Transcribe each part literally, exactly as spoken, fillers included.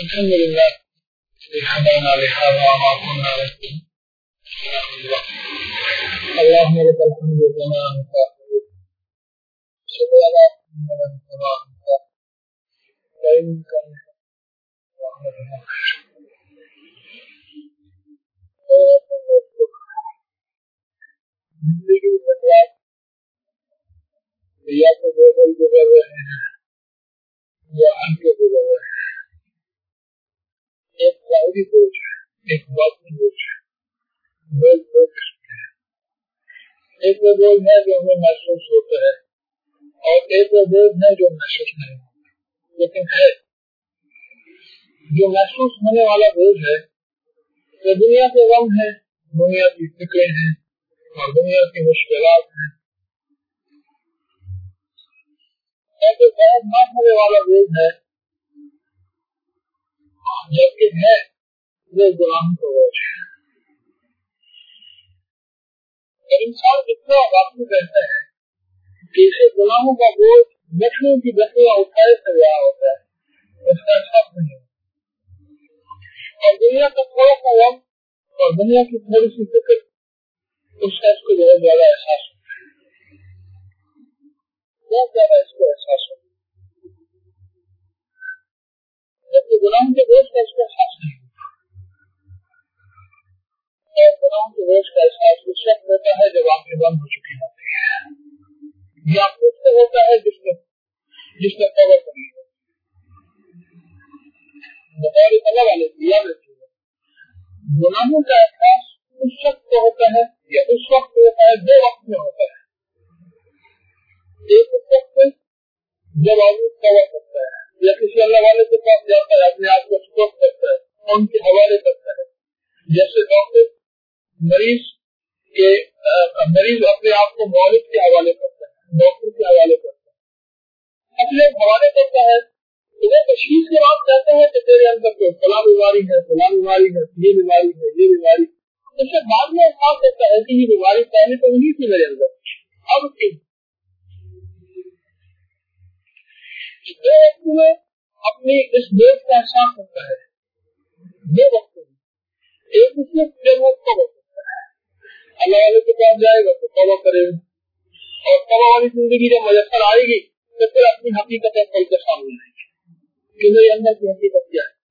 الحمد لله هدانا لهذا وما كنا لنهتدي اللهم لك الحمد كما انت شكرا لك كما انت فإنك زندگی میں یا تو بدل گزر رہے ہیں یا ہم کے گزر رہے ہیں. ایک ظاہری بوجھ ہے, ایک باطنی بوجھ ہے. بوجھ دو قسم کے ہیں. ایک وہ بوجھ ہے جو ہمیں محسوس ہوتا ہے اور ایک وہ بوجھ ہے جو محسوس نہیں ہوتا, لیکن ہے جو محسوس ہونے والا بوجھ ہے تو دنیا کے غم ہے, دنیا کی فکریں ہیں اور دنیا کی مشکلات ہیں. ایسے غیر نہ ہونے والا بوجھ ہے جبکہ ہے وہ غلام کا بوجھ ہے. انسان اتنا واقعی رہتا ہے کہ اسے غلاموں کا بوجھ بچوں کی بچیاں اٹھائے سے رہا ہوتا ہے, اس کا احساس نہیں ہوتا. اور دنیا کا تھوڑا سا غم اور دنیا کی تھوڑی سی فکر اس کا اس کو بہت زیادہ احساس ہوتا ہے, بہت زیادہ اس کو احساس ہوتا ہے. جبکہ غلام کے بوجھ کا اس کو احساس نہیں ہوتا. اور غلام کے بوجھ کا احساس اس وقت ہوتا ہے جب آنکھیں بند ہو چکی ہوتی ہیں, یا اس سے ہوتا ہے جس نے جس نے قبر کری ہے. بطور اللہ والے دیا دیتی ہے غلاموں کا احساس اس وقت کو ہوتا ہے یا اس وقت ہوتا ہے دو وقت میں ہوتا ہے. ایک اس وقت جب آدمی قبر کرتا ہے یا کسی اللہ والے کے پاس جاتا ہے, اپنے آپ کو سپورٹ کرتا ہے, ان کے حوالے کرتا ہے. جیسے ڈاکٹر مریض کے مریض اپنے آپ کو مولد کے حوالے کرتا ہے, ڈاکٹر کے حوالے کرتا ہے, اپنے حوالے کرتا ہے. تو وہ تشخیص کے بعد کہتا ہے کہ تیرے اندر کوئی فلاں بیماری ہے, فلاں بیماری ہے, یہ بیماری ہے, یہ بیماری. اس سے بعد میں احساس ہوتا ہے کہ یہ بیماری پہلے تو نہیں تھی میرے اندر, اب کیوں. دو وقت میں اپنی اس بوجھ کا احساس ہوتا ہے. دو وقت میں ایک اس وقت جب وہ توبہ کرتا ہے, اللہ والے کے پاس جائے گا تو توبہ کرے گا, اور توبہ والی زندگی جب میسر آئے گی تو پھر اپنی حقیقت کل کے سامنے آئے گی کہ میرے اندر کی حقیقت کیا ہے.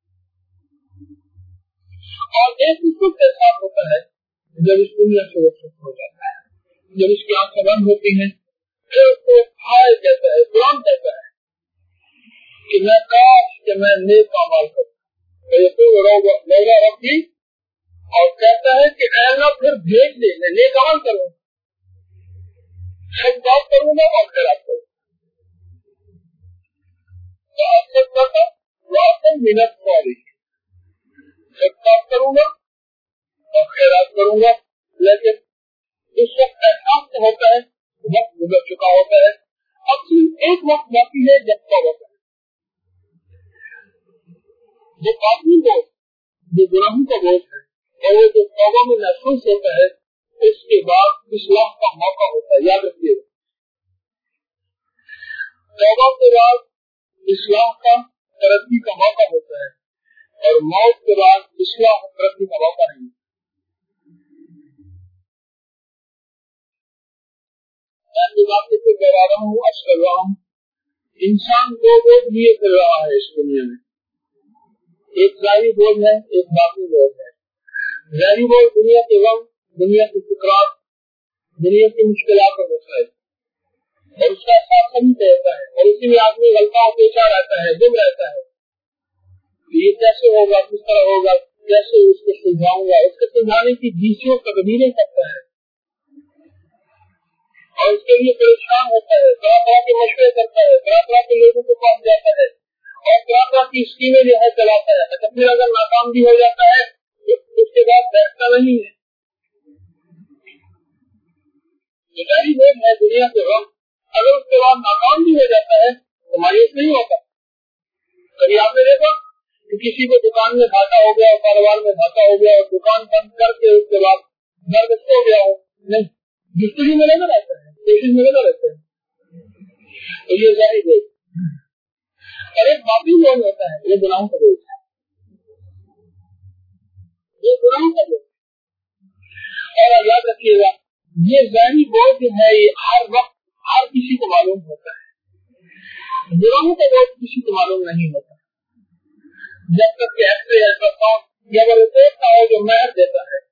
اور ایک اس وقت احساس ہوتا ہے جب اس دنیا سے وہ سکھ ہو جاتا ہے, جب اس کی آنکھیں بند ہوتی ہیں, پھر اس کو ہائے کہتا ہے, قرآن کہتا ہے کہ میں کاش کہ میں نیک اعمال کروں, لوگا ربی, اور کہتا ہے کہ اے اللہ پھر بھیج دے, میں نیک عمل کروں, سب بات کروں گا اور خیرات کروں گا. اکثر کرتا واقع محنت والی سب بات کروں گا اور خیرات کروں گا. لیکن اس وقت احساس سے ہوتا ہے وقت گزر چکا ہوتا ہے, اب صرف ایک وقت باقی ہے جب کا وقت ہے. جو باقی بوجھ جو گناہوں کا بوجھ ہے اور وہ جو توبہ میں محسوس ہوتا ہے, اس کے بعد اصلاح کا موقع ہوتا ہے. یاد رکھیے, توبہ کے بعد اصلاح کا ترقی کا موقع ہوتا ہے اور موت کے بعد اصلاح اور ترقی کا موقع نہیں. میں بات سے کہہ رہا ہوں, عرض کر رہا ہوں, انسان دو بوجھ لیے کر رہا ہے اس دنیا میں. ایک ظاہری بوجھ ہے, ایک باطنی بوجھ ہے. ظاہری بوجھ دنیا کے غم, دنیا کی فکرات, دنیا کی مشکلات اور مسائل, اور اس کا احساس نہیں رہتا ہے, اور اسی میں آدمی غلطہ پیچا رہتا ہے, گم رہتا ہے. یہ کیسے ہوگا, کس طرح ہوگا, کیسے اس کو سلجھاؤں گا, اس کو سلجھانے کی بیسوں تدبیریں کرتا ہے اور اس کے لیے پریشان ہوتا ہے, طرح طرح کے مشورے کرتا ہے, طرح طرح کے لوگوں کے پاس جاتا ہے اور طرح طرح کی اسکیمیں جو ہے چلاتا ہے. اچھا پھر اگر ناکام بھی ہو جاتا ہے تو اس کے بعد بیٹھتا نہیں ہے. یہ ظاہری بوجھ ہے دنیا کے غم, اگر اس کے بعد ناکام بھی ہو جاتا ہے تو مایوس نہیں ہوتا. کبھی آپ نے دیکھا کہ کسی کو دکان میں گھاٹا ہو گیا, کاروبار میں گھاٹا ہو گیا اور دکان بند کر کے اس کے بعد نرگس ہو گیا ہو؟ نہیں, جستجو میں لگا رہتا ہے, کوشش میں لگا رہتا ہے. تو یہ ظاہری بوجھ. اور ایک باقی بوجھ ہوتا ہے, یہ گناہوں کا بوجھ ہے. یہ गुनाह का बोझ। और याद रखिएगा ये ज़ाहिरी बोझ है, ये हर वक्त हर किसी को मालूम होता है, गुनाहों का बोझ किसी को मालूम नहीं होता। जब तक कि ऐसे अल्ट्रासाउंड या वो रिपोर्ट का हो जो महर देता है,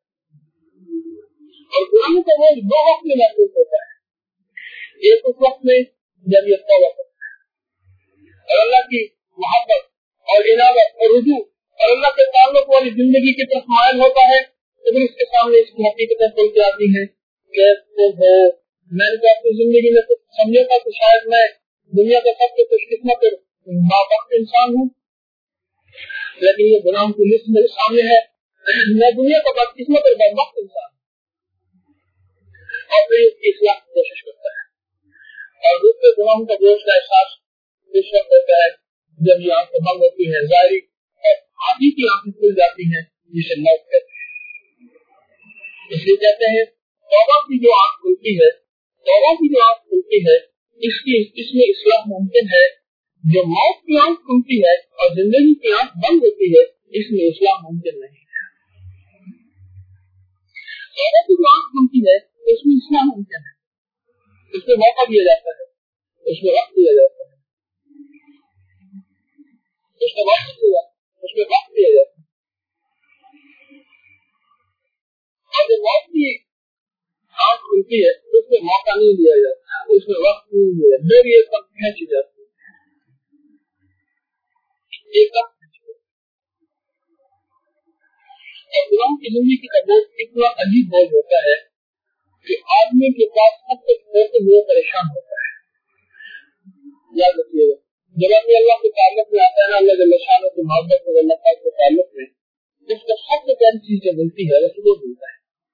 और गुनाहों का बोझ दो वक्त में महसूस होता है। एक उस वक्त में जब ये तौबा करता है और अल्लाह की मोहब्बत और इनाबत और रुजू और अल्लाह के ताल्लुक वाली जिंदगी की तरफ मायल होता है, तो फिर इसके सामने इसकी हकीकतें खुल के आती हैं। कैसे हो, मैंने तो अपनी जिंदगी में कुछ समझा था कि शायद मैं दुनिया का सबसे खुशकिस्मत और बावक्त इंसान हूँ, लेकिन ये गुनाहों की लिस्ट मेरे सामने है, मैं दुनिया का बदकिस्मत और बदबख्त इंसान हूँ। और फिर इसकी इस्लाह की कोशिश करता है और दूसरे गुनाहों का बोझ का एहसास इस वक्त होता है जब ये आंखें बंद होती हैं, जाहिरी और आधी की आंखें खुल जाती हैं, जिसे मौत कहते हैं। इसलिए कहते हैं तौबा की जो आंख खुलती है, तौबा की जो आंख खुलती है, इसकी इसमें इस्लाह मुमकिन है। जो मौत की आंख खुलती है और जिंदगी की आंख बंद होती है, इसमें इस्लाह मुमकिन नहीं है। तौबा की जो आंख खुलती है उसमें इस्लाह मुमकिन है, उसमें मौका दिया जाता है, उसमें वक्त दिया जाता है, उसमें वक्त दिया जाता है, उसमें वक्त दिया जाता है। और जब मौत की आंख खुलती है उसमें मौका नहीं दिया जाता, उसमें वक्त नहीं दिया जाता, फिर ये सब खेची जाती है, ये सब खेची जाती है। और गुलाम की जिंदगी का बोझ इतना अजीब बोझ होता है कि आदमी के पास सब कुछ होते हुए परेशान होता है। याद रखिएगा, जब आदमी अल्लाह के ताल्लुक में आता है ना, अल्लाह जल्ल शानो की मोहब्बत में, अल्लाह पाक के ताल्लुक में, जिसको सबसे पहली चीज जो मिलती है वो सुकून मिलता है।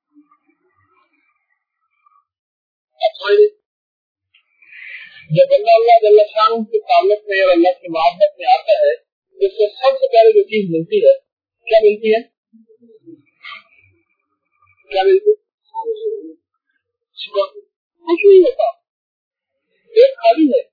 जब बंदा अल्लाह जल्ल शानो के ताल्लुक में और अल्लाह की मोहब्बत में आता है, जिसको सबसे पहले जो चीज मिलती है, क्या मिलती है? क्या मिलती है? कुछ नहीं होता, पेट खाली है,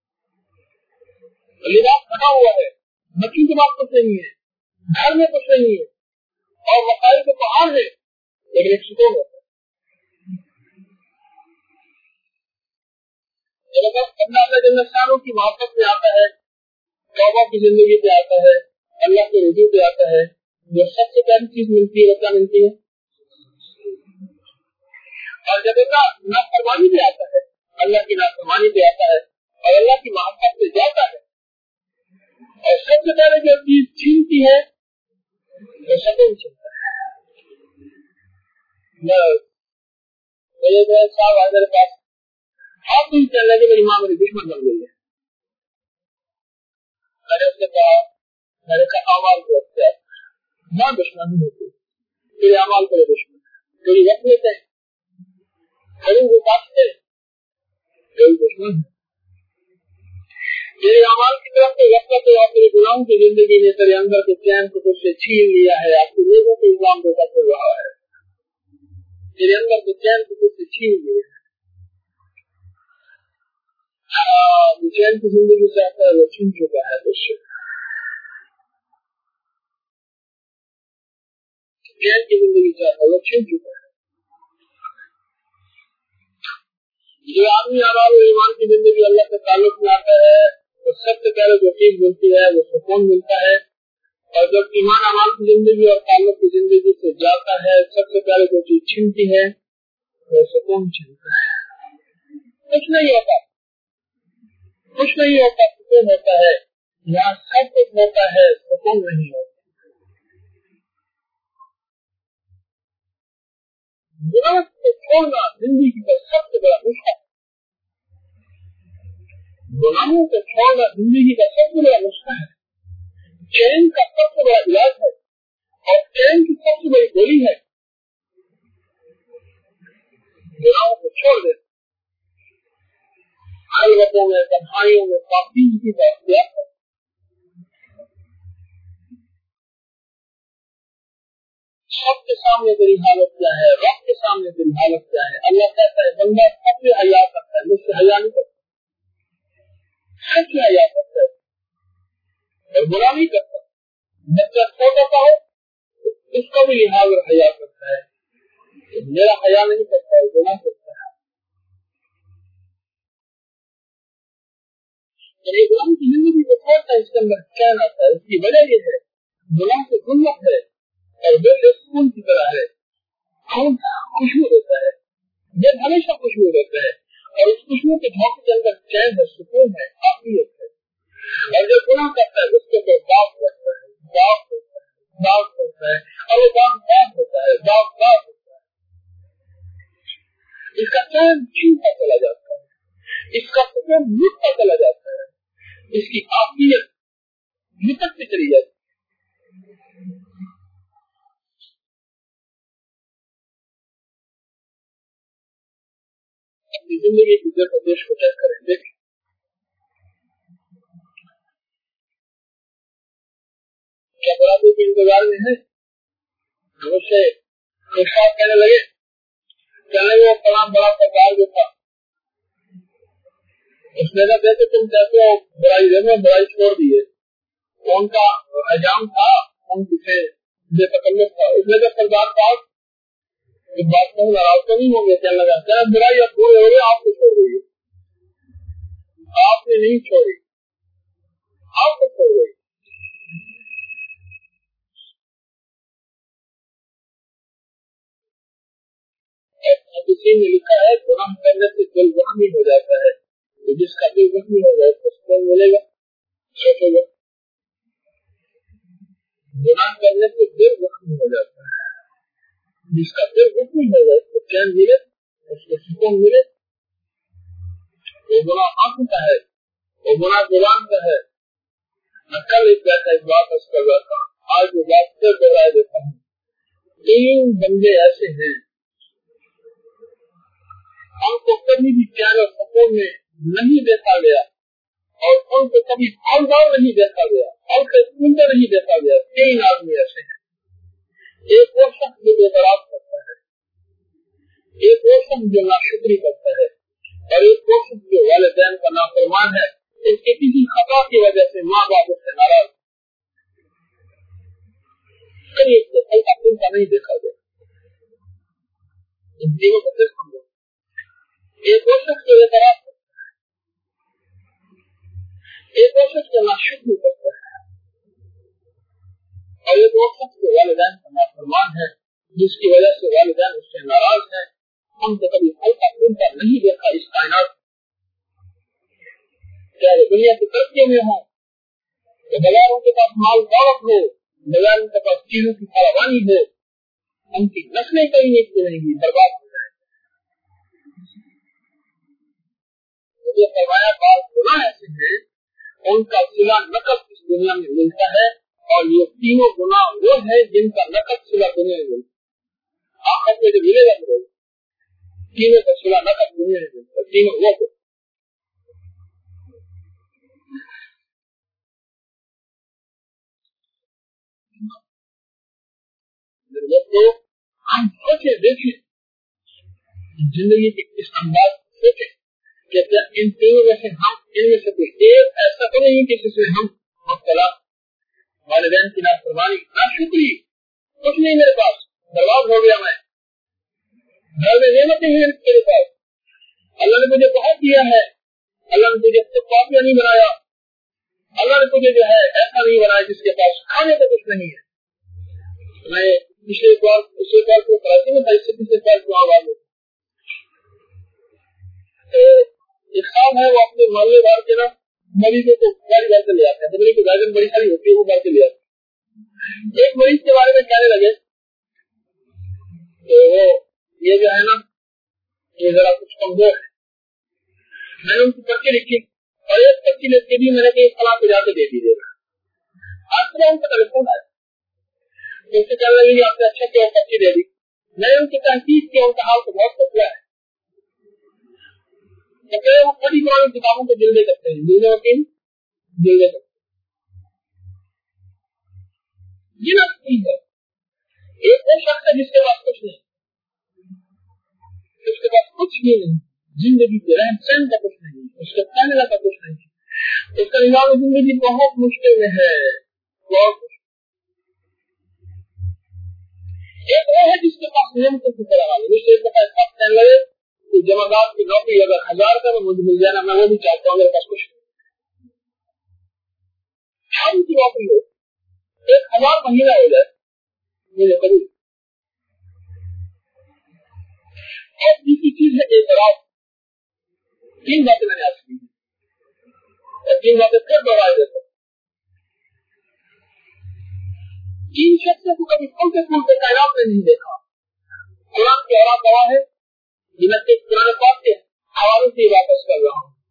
लिबास फटा हुआ है, बच्चों के पास कुछ नहीं है, घर में कुछ नहीं है, और मसाइल के पहाड़ है, लेकिन एक सुकून होता है। जब बंदा अल्लाह जल्ल शानो की मोहब्बत में आता है, तौबा की जिंदगी पे आता है, अल्लाह के रुजू पे आता है, जो सबसे पहली चीज मिलती है वो क्या मिलती है? और जब अल्लाह नाफरमानी पे आता है, अल्लाह की नाफरमानी पे आता है और अल्लाह की मोहब्बत पे जाता है, और सबसे पहले जो चीज छीनती है वो सुकून छीनता है। मेरे साहब आज मेरे पास आप भी चल रहे मेरी माँ मेरी दुश्मन बन गई है। मैंने उससे कहा, मैंने कहा अमाल को अख्तियार, माँ दुश्मन नहीं होती, तेरे अमाल को दुश्मन, तेरी वक़्त है, तेरी विकास है, तेरी दुश्मन है, तेरे अमाल की तरफ से वक़्त है और तेरे गुनाहों की जिंदगी ने तेरे अंदर के चैन को तुझसे छीन लिया है, आपके लोगों को इल्जाम देता फिर रहा है, तेरे अंदर के चैन को तुझसे छीन लिया है। चैन की जिंदगी से आता है वो छीन चुका है तुझसे, चैन की जिंदगी से आता है वो छीन चुका है। जो आदमी हमारे ईमान की जिंदगी अल्लाह के ताल्लुक में आता है, तो सबसे पहले जो चीज मिलती है वो सुकून मिलता है, और जब ईमान अमाल की जिंदगी और ताल्लुक की जिंदगी से जाता है, सबसे पहले जो चीज छीनती है वो सुकून छीनता है। कुछ नहीं होता, कुछ नहीं होता, सुकून होता है। यहाँ सब कुछ होता है, सुकून नहीं होता। गुनाह को छोड़ना जिंदगी का सबसे बड़ा नुस्खा है, गुनाहों को छोड़ना जिंदगी का सबसे बड़ा नुस्खा है, चैन का सबसे बड़ा इलाज है, और चैन की सबसे बड़ी गोली है गुनाहों को छोड़ देना। खलवतों में, तन्हाइयों में, पाकीज़गी का अख्तियार है। सबके सामने तेरी हालत क्या है, रब के सामने तेरी हालत क्या है। अल्लाह कहता है बंदा सबसे हया करता है, मुझसे हया नहीं करता, सबसे हया करता है और बुरा नहीं करता। बच्चा छोटा सा हो उसका भी लिहाज और हया करता है। तो मेरा हया नहीं करता है, गुनाह करता है। गुलाम की जिंदगी को छोड़ता है, इसके अंदर चैन आता है। इसकी वजह ये है गुलाम से गुल्लत है और बेटे स्कूल की तरह है, हम खुशबू देता है, जब हमेशा खुशबू देता है और उस खुशबू के झोंके के अंदर चैन है, सुकून है, आफियत है। और जो गुनाह करता है उसके ऊपर दाग करता है, दाग होता है, दाग होता है और वो दाग दाग होता है, दाग दाग होता है। इसका चैन छूटता चला जाता है, इसका सुकून लुटता चला जाता है, इसकी आफियत निकलती चली जाती है। अपनी जिंदगी की जगह देश को चेक करें, देखें क्या बराबरी के इंतजार में है। मुझसे खुशहाल कहने लगे, कहने वो बड़ा बड़ा सरकार जो था उसने कहा जैसे तुम कहते हो बुराई देखो, बुराई छोड़ दिए, उनका एजाम था, उन पीछे बेतकल्लुफ था। उसने कहा सरदार साहब इस बात को नाराज तो नहीं होंगे, क्या लगा क्या बुराई अब पूरे हो गए, आपको छोड़ गई, आपने नहीं छोड़ी, आपको छोड़ गई। किसी ने लिखा है गुनाह करने से दिल जख्मी हो जाता है, तो जिसका दिल जख्मी हो जाए उसको सुकून मिलेगा। सोचोगे गुनाह करने से दिल जख्मी हो जाता है, जिसका दिल जख्मी हो जाए उसको चैन मिले, उसको सुकून मिले। वो गुनाह आंख का है, वो गुनाह जुबान का है। मैं कल एक बैठा एक बात कर रहा था, आज वो बात फिर दोहराए देता हूँ। तीन बंदे ऐसे हैं उनको कभी भी चैन और सुकून में नहीं देखा गया और उनको कभी फलदार नहीं देखा गया और सुंदर नहीं देखा गया। तीन आदमी ऐसे हैं, एक वो शख्स जो बेतराब करता है, एक वो शख्स जो नाशुक्री करता है और एक वो शख्स जो वालिदैन का नाफरमान है। इसके किसी खता की वजह से माँ बाप उससे नाराज, कभी इससे फल का चिंता नहीं देखा गया। इन तीनों को सिर्फ हम लोग, एक वो शख्स जो बेतराब करता है, एक वो शख्स जो नाशुक्री करता है और एक वो शख्स जो वालिदैन का नाफरमान है, जिसकी वजह से वालिदैन उससे नाराज है। हमसे कभी फल का चिंता नहीं देखा इस कायनात। क्या वो दुनिया की तरक्की में हो, तो बाजारों के पास माल दौलत हो, बाजारों के पास चीजों की फरावानी हो, उनकी नस्लें कहीं नहीं रहेंगी, बर्बाद हो जाएगी। मुझे फरमाया बात गुनाह ऐसे है उनका सिला नकद इस दुनिया में मिलता है और ये तीनों गुनाह वो है जिनका नकद सिला दुनिया में मिलता है। आखिर में जो मिलेगा मिलेगा, तीनों का सिला नकद दुनिया में मिलता है, तीनों वो को। तो हम सोचे देखें जिंदगी के इस अंदाज सोचे कि क्या इन तीनों में से हम इनमें से कोई एक ऐसा तो नहीं कि जिसमें हम मुब्तला वालिदैन की नाफरमानी, नाशुक्री, कुछ नहीं मेरे पास, बर्बाद हो गया, मैं घर में नेमतें हैं मेरे पास, अल्लाह ने मुझे बहुत दिया है, अल्लाह ने मुझे तो काफिया नहीं बनाया, अल्लाह ने मुझे जो है ऐसा नहीं बनाया जिसके पास खाने को कुछ नहीं है। मैं पिछले बार पिछले बार को कराची में था, इससे पिछले बार को आवाज में तो एक साहब है, वो अपने मोहल्ले बार के ना मरीजों को गाड़ी घर से ले आते हैं, बदली की गाड़ी बड़ी सारी होती है, वो घर से ले आते हैं। एक मरीज के बारे में कहने लगे तो वो ये जो है ना ये जरा कुछ कमजोर है, मैंने उनकी पर्ची लिखी और एक पर्ची लिख के भी मैंने कहीं फला को जाके दे दीजिएगा। आज तो उनका टेलीफोन आया, उनसे कहने लगे आपने अच्छा क्या पर्ची दे दी। मैंने उनकी तहकीक किया, उनका हाल तो बहुत पतला है, तो वो बड़ी पुरानी किताबों को जिल्दे करते हैं, जिल्दे होती है जिल्दे करते ये ना है। एक वो शख्स है जिसके पास कुछ नहीं, उसके पास कुछ भी नहीं, जिंदगी के रहन सहन का कुछ नहीं, उसके कहने का कुछ नहीं, उसका निजाम जिंदगी बहुत मुश्किल में है, बहुत नियम को किसी तरह मुझसे एक दफा ऐसा कहने लगे कि जमादार की नौकरी अगर हजार का मुझे मिल जाए ना, मैं वो भी चाहता हूँ, मेरे पास कुछ नहीं की नौकरी हो, एक हजार महीना हो जाए मुझे कभी। और तीसरी चीज है एतराज। तीन बातें मैंने आज की और तीन बातें फिर दोहराए देते। तीन शख्सों को कभी फूलते फूलते कायनात में नहीं देखा। कुरान की औलाद गवाह है, जिन्हें के पुराने पाक के हवाले से वापस कर रहा हूँ।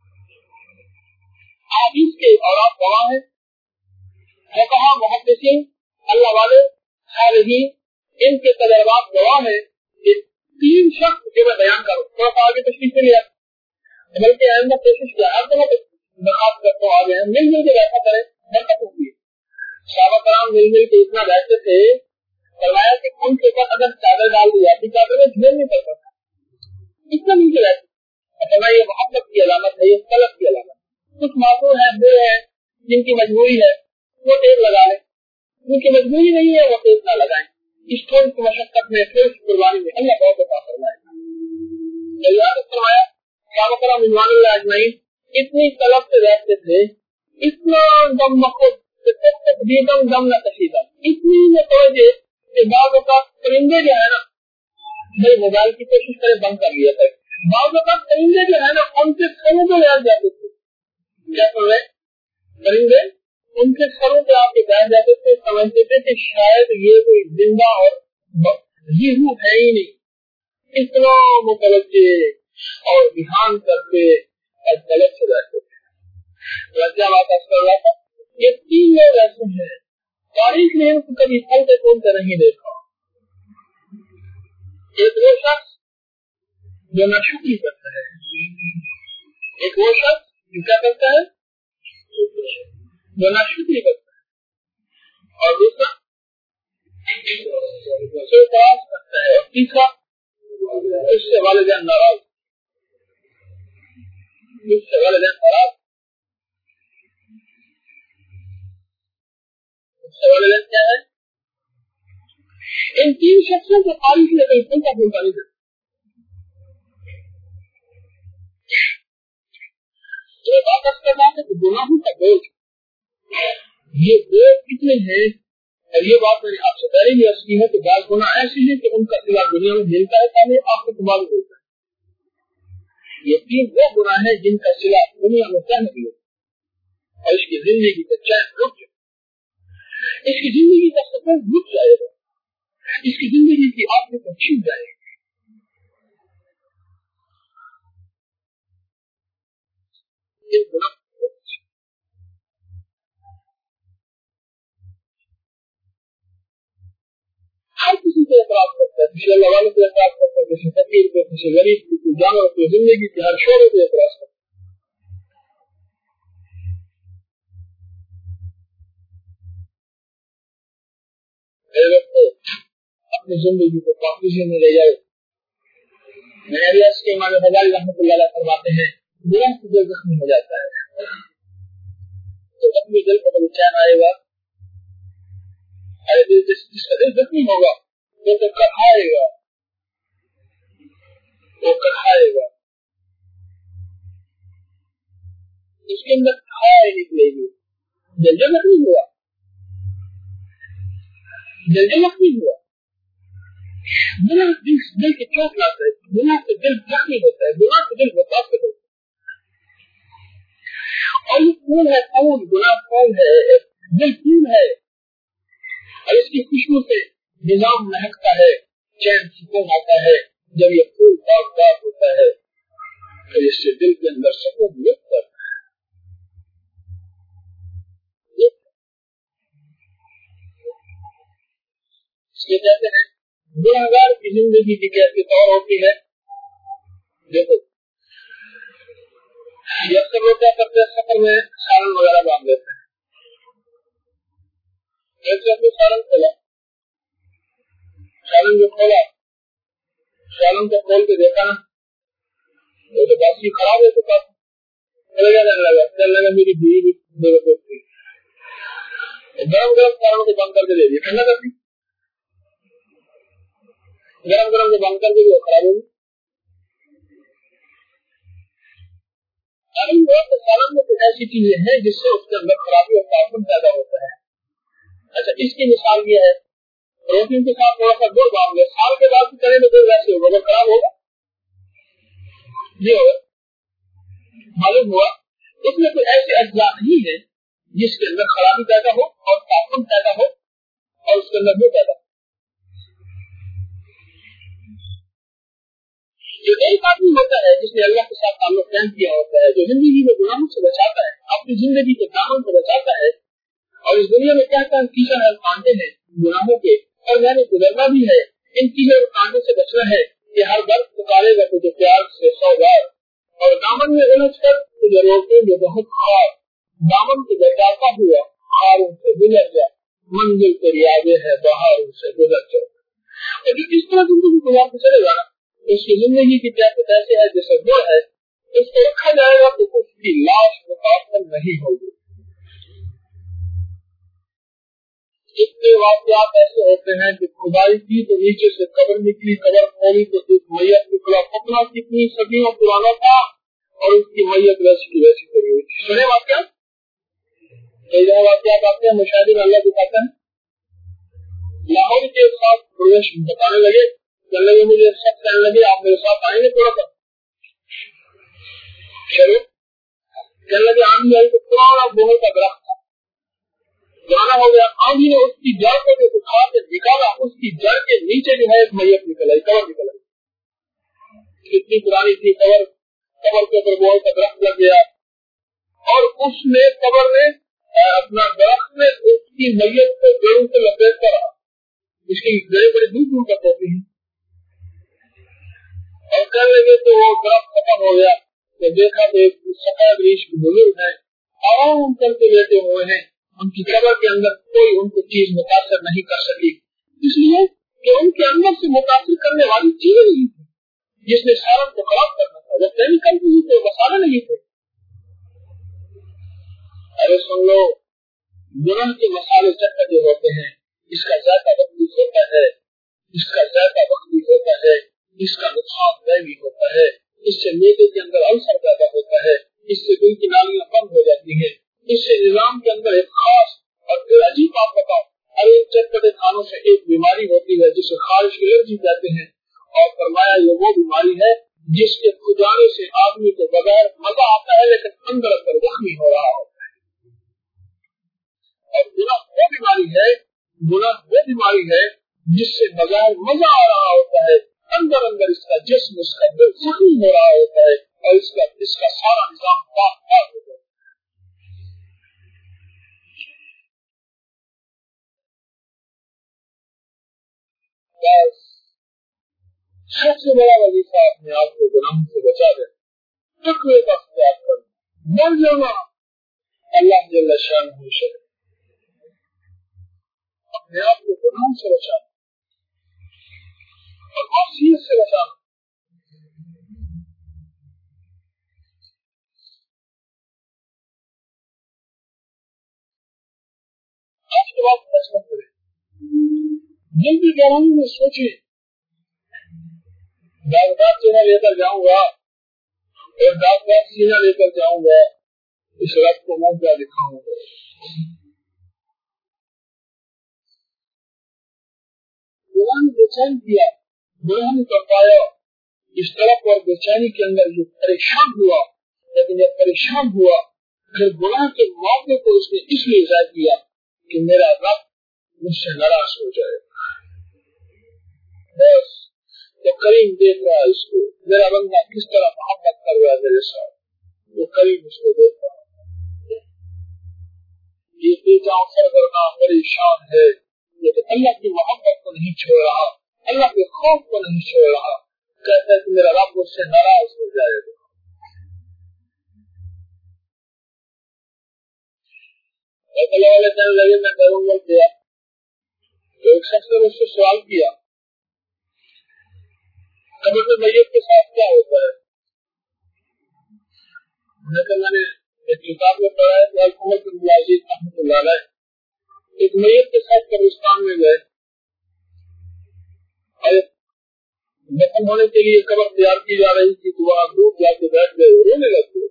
हदीस के औलाद गवाह है, फक़हा मुहद्दिसीन अल्लाह वाले सालिहीन इनके तजर्बात गवाह है। ये तीन शख्स जो मैं बयान करूँ, थोड़ा सा आगे तशरीह से लिया, बल्कि आइंदा कोशिश किया हर जगह दरखास्त करता हूँ आगे हम मिल मिल के बैठा करें, बरकत होगी। सहाबा कराम मिल मिल के इतना बैठते थे, फरमाया कि उनके ऊपर अगर चादर डाल दी जाती, चादर में झेल नहीं पड़ता था, इतना नीचे बैठते। फरमाया ये मोहब्बत की अलामत है, ये तलब की अलामत। कुछ मासूम है, वो है जिनकी मजबूरी है वो टेप लगा ले, जिनकी मजबूरी नहीं है वो टेप ना लगाए। इस थोड़ी सी मशक्कत में, थोड़ी सी कुर्बानी में अल्लाह बहुत अता फरमाएगा। फरमाया सहाबा कराम रिज़वानुल्लाह अजमईन इतनी तलब से बैठते थे, इतना दम मखूद दम दम न कशीदा, इतनी तवज्जो कि बाज़ औक़ात परिंदे जो है ना, मेरे मोबाइल की कोशिश करें बंद कर लिया था, बाज़ औक़ात परिंदे जो है ना उनके सरों पे बैठ जाते थे। क्या कर रहे परिंदे उनके सरों पे आके बैठ जाते थे, समझते थे कि शायद ये कोई जिंदा और जीहू है ही नहीं। इतना मुतवज्जे और ध्यान करके और तलब से बैठते थे। रजा बात कर रहा था, ये तीन लोग ऐसे हैं तारीख ने इनको कभी फलते फूलते नहीं देखा। एक वो शख्स जो नाशुक्री करता है, एक वो शख्स जो क्या करता है, जो नाशुक्री करता है, और दूसरा जो उपवास करता है, और तीसरा उससे वालिदैन नाराज, उससे वालिदैन नाराज, उससे वालिदैन क्या है। इन तीन शख्सों को तारीख ने कहीं फूलता फूलता नहीं देखा। ये बात करना है कि गुनाहों का बोझ, ये बोझ कितने हैं, और ये बात मैंने आपसे पहले ही अर्ज की है कि बात गुनाह ऐसी है कि उनका सिला दुनिया में मिलता है, पहले आपको तुम्हारा मिलता है। ये तीन वो गुनाह है जिनका सिला दुनिया में क्या नहीं होता, और इसकी जिंदगी का चैन रुक जाए, इसकी जिंदगी का सफर रुक जाएगा, इसकी जिंदगी की आंखें को छीन जाएगी। हर किसी से एतराज करता है, किसी अल्लाह वाले से एतराज करता है, किसी फकीर को, किसी गरीब को, किसी जानवर को, जिंदगी के हर शोरे से एतराज करता है। अपनी जिंदगी को पाकीज़ा में ले जाए। मेरे के इमाम गजाली रहमतुल्लाह अलैह फरमाते हैं, गुनाह से दिल जख्मी हो जाता है, तो अपने दिल को जब चैन आएगा, अरे दिल जिसका दिल जख्मी होगा वो तो कहाएगा, वो कहाएगा, उसके अंदर खाए निकलेगी। दिल जख्मी हुआ, दिल जख्मी हुआ, गुनाह दिल दिल की चोट लाता है, गुनाह से दिल जख्मी होता है, गुनाह से दिल मुतासिर होता है। और ये खून है, खून गुनाह खून है, दिल खून है, और इसकी खुशबू से निजाम महकता है, चैन सुकून आता है। जब ये खून दागदार होता है तो इससे दिल के अंदर सुकून मिलता है। इसलिए कहते हैं गुनहगार की जिंदगी की कैसी तौर होती है। देखो ये अक्सर लोग क्या करते हैं, सफर में सालन वगैरह बांध लेते हैं, जैसे सालन खोला, सालन जो खोला, सालन को खोल के देखा ना, वो तो बासी खराब हो चुका था, चलेगा लगा चलने में मेरी बीवी भी थी, गरम गरम सालन को बंद करके दे दिया, ठंडा कर दी। गरम गरम जो बंद कर देगी वो खराब होगी। सालन में कुछ ऐसी चीजें हैं जिससे उसके अंदर खराबी और तापन पैदा होता है। अच्छा, इसकी मिसाल ये है, प्रोटीन के साथ थोड़ा सा गुड़ डाल दे, साल के बाद करें तो गुड़ वैसे होगा, अगर खराब होगा ये होगा। मालूम हुआ उसमें कोई ऐसे अज्जा नहीं है जिसके अंदर खराबी पैदा हो और तापन पैदा हो और उसके अंदर वो पैदा हो। जो एक आदमी होता है जिसने अल्लाह के साथ ताल्लुक कायम किया होता है, जो जिंदगी में गुनाहों से बचाता है, अपनी जिंदगी के दामन से बचाता है, और इस दुनिया में क्या क्या कीचड़ है कांटे हैं गुनाहों के, और मैंने गुजरना भी है, इन कीचड़ कांटे से बचना है कि हर वक्त पुकारेगा तुझे प्यार से सौ बार, और दामन में उलझ कर तुझे रोकेंगे बहुत खार, दामन से बचाता हुआ हारों से गुजर जा, मंजिल तेरी आगे है बहारों से गुजर जा। और जो इस तरह जिंदगी गुजार के चलेगा ना, उसकी जिंदगी की कैफियत ऐसे है जैसे वो है, उसको रखा जाएगा तो उसकी लाश मुतासर नहीं होगी। इतने वाक़यात ऐसे होते हैं कि खुदाई की तो नीचे से कब्र निकली, कब्र खोली तो एक मैयत निकला, पतना कितनी सदियों पुराना था और उसकी मैयत वैसी की वैसी करी हुई। सुने वाक़यात, कई वाक़यात आते हैं, मुशाहिदे में अल्लाह दिखाता है। लाहौर के साथ प्रवेश बताने लगे, कहने लगे मुझे सब कहने लगे आप मेरे साथ आएंगे थोड़ा सा, चलो। कहने लगे आंधी आई तो पुराना बोहर का दरख्त था, पुराना हो गया, आंधी ने उसकी जड़ को जो उठा के निकाला, उसकी जड़ के नीचे जो है एक मैयत निकल आई, कबर निकल आई। कितनी पुरानी थी कबर, कबर के ऊपर बोहर का दरख्त लग गया और उसने कबर ने अपना दरख्त में उसकी मैयत को जड़ों से लपेट कर रहा, इसकी जड़ें बड़ी दूर दूर तक होती हैं। और कर लगे तो वो दरख्त खत्म हो गया, तो देखा तो एक सफेद रीश की बुजुर्ग है, आराम करके लेटे हुए हैं, उनकी कब्र के अंदर कोई उनको चीज मुतासर नहीं कर सकी, इसलिए कि उनके अंदर से मुतासर करने वाली चीज नहीं थी जिसने सालन को खराब करना था, वो केमिकल नहीं थे, मसाले नहीं थे। अरे सुन लो, गुनाह के मसाले चटपटे होते हैं, इसका जायका वक्ती होता है, इसका जायका वक्ती होता है, इसका नुकसान दैवी होता है, इससे मेदे के अंदर अल्सर पैदा होता है, इससे दिल की नालियां बंद हो जाती हैं, इससे निजाम के अंदर एक खास और फिर अजीब बात बताओ, अरे चटपटे खानों से एक बीमारी होती है जिसे खारिश एलर्जी कहते हैं, और फरमाया ये वो बीमारी है जिसके खुजाने से आदमी के बगैर मजा आता है लेकिन अंदर अंदर जख्मी हो रहा होता है। और गुनाह वो बीमारी है, गुनाह वो बीमारी है जिससे बगैर मजा आ रहा होता है, अंदर अंदर इसका जिस्म, इसका दिल जख्मी हो रहा होता है और इसका इसका सारा निजाम पाक पाक हो जाता है। सबसे बड़ा वजीफा अपने आप को गुनाह से बचा दे, तकवे का इख्तियार कर, मर जाना अल्लाह जल्ल शान से, अपने आप को गुनाह से बचाना और मासियत से बचाना। आज के बाद फैसला करें, जल्दी जवानी में सोचिए, दागदार चेहरा लेकर जाऊंगा और दागदार सीना लेकर जाऊंगा, इस रात को मैं क्या दिखाऊंगा। गुनाह ने बेचैन किया, गुनाह ने कर पाया, इस तरफ और बेचैनी के अंदर ये परेशान हुआ, लेकिन जब परेशान हुआ फिर गुनाह के मौके को उसने इसलिए जाय किया कि मेरा रब मुझसे नाराज हो जाए। बस तो करीम देख रहा है इसको, मेरा बंदा किस तरह मोहब्बत कर रहा है मेरे साथ, वो करीम उसको देख रहा है। ये बेटा सरगर्दा परेशान है लेकिन अल्लाह की मोहब्बत को नहीं छोड़ रहा, अल्लाह के खौफ को नहीं छोड़ रहा, कहता है कि मेरा रब मुझसे नाराज हो जाएगा। वाले कहने लगे मैं करूंगा क्या, तो एक शख्स ने मुझसे सवाल किया कब्र में मैयत के साथ क्या होता है। मैंने एक किताब में पढ़ा है कि अल-कुमर बिन मुलाजिद रहमतुल्लाह अलैह एक मैयत के साथ कब्रिस्तान में गए और दफन होने के लिए कब्र तैयार की जा रही थी तो वहाँ दूर जाके बैठ गए, रोने लगे।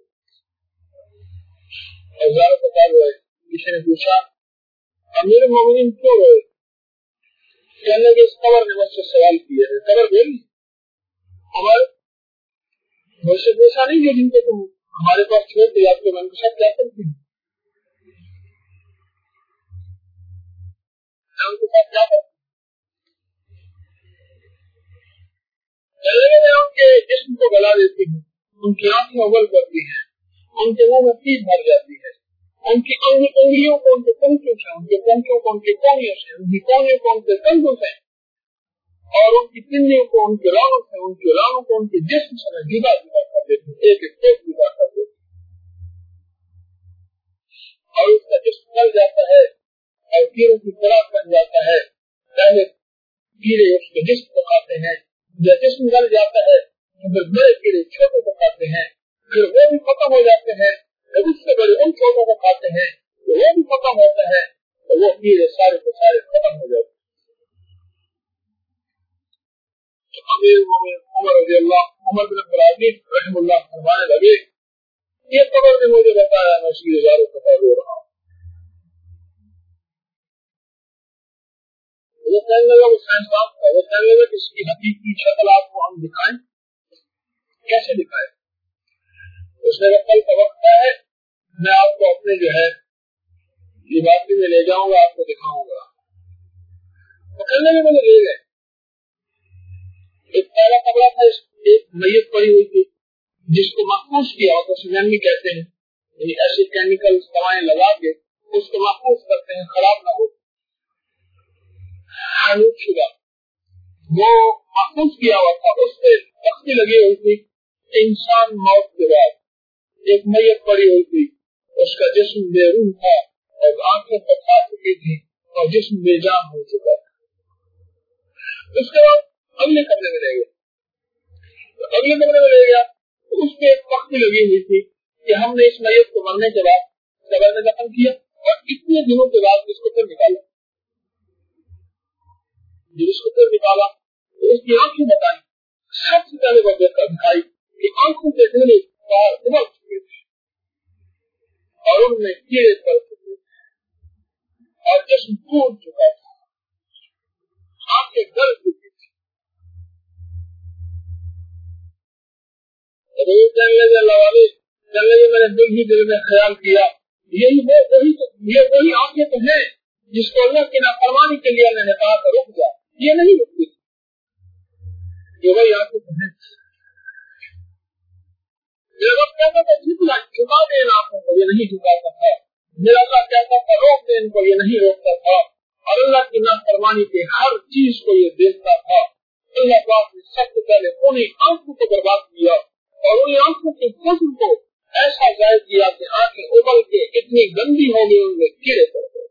किसी ने पूछा अमीर मोमिनीन क्यों रोए? कहने लगे इस कब्र ने मुझसे सवाल किए हैं। कब्र बोली हमारे मुझसे पूछा नहीं जो जिनको तुम हमारे पास छोड़ दिया, आपके मन के साथ क्या करती है, उनके साथ क्या करती है? उनके जिस्म को गला देती है, उनकी आंखें उबल करती है, उनके मुंह में पीठ भर जाती है, उनकी उंगलियों को उनके पंखों से, उनके पंखों को उनके कोनियों से, उनकी कोनियों को उनके कंधों से, और उनकी पिंडियों को उनके रानों से, उनके रानों को उनके जिस्म से जुदा जुदा कर देती, एक एक एक जुदा कर देती, और उसका जिस्म गल जाता है और कीड़ों की खुराक बन जाता है। पहले कीड़े उसके जिस्म को खाते हैं, जब जिस्म गल जाता है तो फिर बड़े कीड़े छोटे को खाते हैं, फिर वो भी खत्म हो जाते हैं, जब उससे बड़े उन छोटों को खाते हैं तो वो भी खत्म होता है, तो वो कीड़े सारे के सारे खत्म हो जाते हैं। अमीर मोमिन उमर रज़ी अल्लाह उमर बिन अब्दुल अजीज रहमतुल्लाह फरमाने लगे ये कब्र ने मुझे बताया, मैं इसलिए ज़ारो पता रो रहा हूँ। वो कहने लगा वो साइंसदान था, वो कहने लगा कि इसकी हकीकी शक्ल आपको हम दिखाएं, कैसे दिखाएं? उसने कहा कल का वक्त है, मैं आपको अपने जो है लिबासी में ले जाऊंगा, आपको दिखाऊंगा। वो कहने लगे मुझे ले गए। एक पहला कमरा था, एक मैयत पड़ी हुई थी जिसको महफूज किया होता, सिनेमी कहते हैं, यानी ऐसे केमिकल दवाएं लगा के उसको महफूज करते हैं, खराब ना हो, शुदा वो महफूज किया हुआ था। उससे तख्ती लगी हुई थी, इंसान मौत के बाद एक मैयत पड़ी हुई थी, उसका जिस्म बेरूह था और आंखें पका चुकी थी और जिस्म बेजान हो चुका था। उसके बाद अगले कमरे में ले गया, तो अगले कमरे में ले गया तो उसपे एक तख्ती लगी हुई थी कि हमने इस मैयत को मरने के बाद कब्र में दफन किया और इतने दिनों के बाद इसको फिर निकाला। जब इसको फिर निकाला तो उसकी आंखें बताई, सबसे पहले वो देखा दिखाई कि आंखों के ढेले बाहर उमड़ चुके थे और उनमें कीड़े पड़ चुके थे और जिस्म टूट चुका था, आंखें गल चुकी थी। लगे लगे मैंने दिल ही दिल में ख्याल किया यही वो वही तो ये वही आंखें तो है जिसको अल्लाह की नाफरमानी के लिए मैंने कहा था रुक जा, ये नहीं रुकती, ये वही आंखें तो है। मेरा रब कहता था झुकना झुका दे इन आंखों को, ये नहीं झुकाता था। मेरा अल्लाह कहता था रोक दे इनको, ये नहीं रोकता था। और अल्लाह की नाफरमानी के हर चीज को ये देखता था। अल्लाह पाक ने सबसे पहले उन्हीं आंखों को बर्बाद किया और उन्हीं आंखों के हुस्न को ऐसा जाहिर किया कि आंखें उबल के इतनी गंदी हो गई, उनमें कीड़े पड़ गए।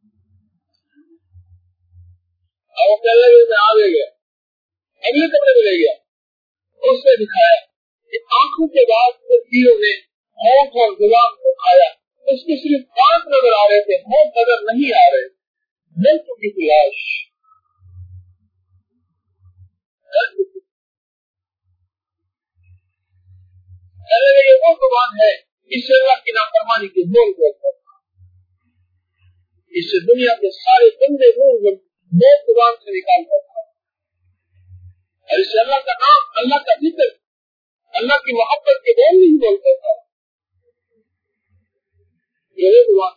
और पहले में आगे गया, अगले कमरे में ले गया, उसने दिखाया कि आंखों के बाद फिर कीड़ों ने होंठ और जुबान को खाया, उसके सिर्फ दांत नजर आ रहे थे, होंठ नजर नहीं आ रहे, मिल चुकी थी लाश। ये वो जुबान है इससे अल्लाह की नाफरमानी के बोल बोलता था, इससे दुनिया के सारे गंदे बोल वो जुबान से निकालता था और इससे अल्लाह का नाम, अल्लाह का जिक्र, अल्लाह की मोहब्बत के बोल नहीं बोलता था। ये जुबान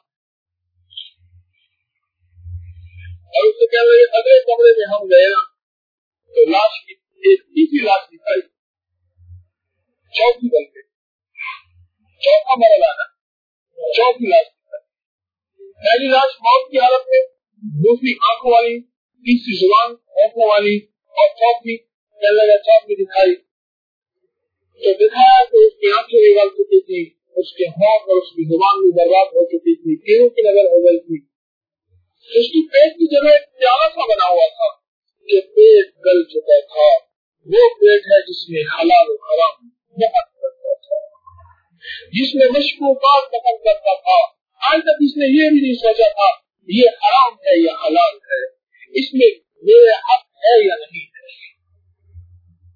और उससे कह रहे अगले कमरे में हम गए ना तो लाश की एक तीसरी लाश दिखाई, चौथी बन के चौथा मरल आना, चौथी लाश दिखाई। पहली लाश मौत की हालत में, दूसरी आंखों वाली, तीसरी जुबान होठों वाली और चौथी कह लगा चौथी दिखाई। तो दिखाया तो उसकी आंखें निकल चुकी थी, उसके होठ और उसकी जुबान भी बर्बाद हो चुकी थी, कीड़ों की नजर हो गई थी। उसकी पेट की जगह एक प्याला सा बना हुआ था, ये पेट गल चुका था। वो पेट है जिसमें हलाल और हराम दफन करता था, जिसमें मशकूकात दफन करता था। आज तक इसने ये भी नहीं सोचा था ये हराम है या हलाल है, इसमें मेरे हक है या नहीं है।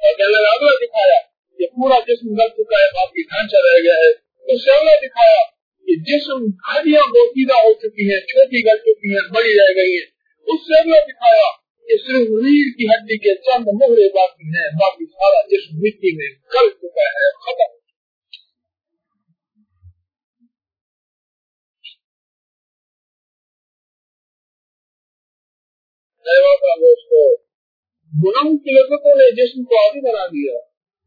اور اگلا دکھایا کہ پورا جسم گل چکا ہے, باقی ڈھانچہ رہ گیا ہے. اس سے اگلا دکھایا کہ جسم ہڈیاں بوسیدہ ہو چکی ہیں, چھوٹی گل چکی ہیں, بڑی رہ گئی ہے. اس سے اگلا دکھایا کہ صرف ریڑھ کی ہڈی کے چند مہرے باقی ہیں, باقی سارا جسم مٹی میں گل چکا ہے, ختم. دوستو, گناہوں کی لذتوں نے جسم کو عادی بنا دیا.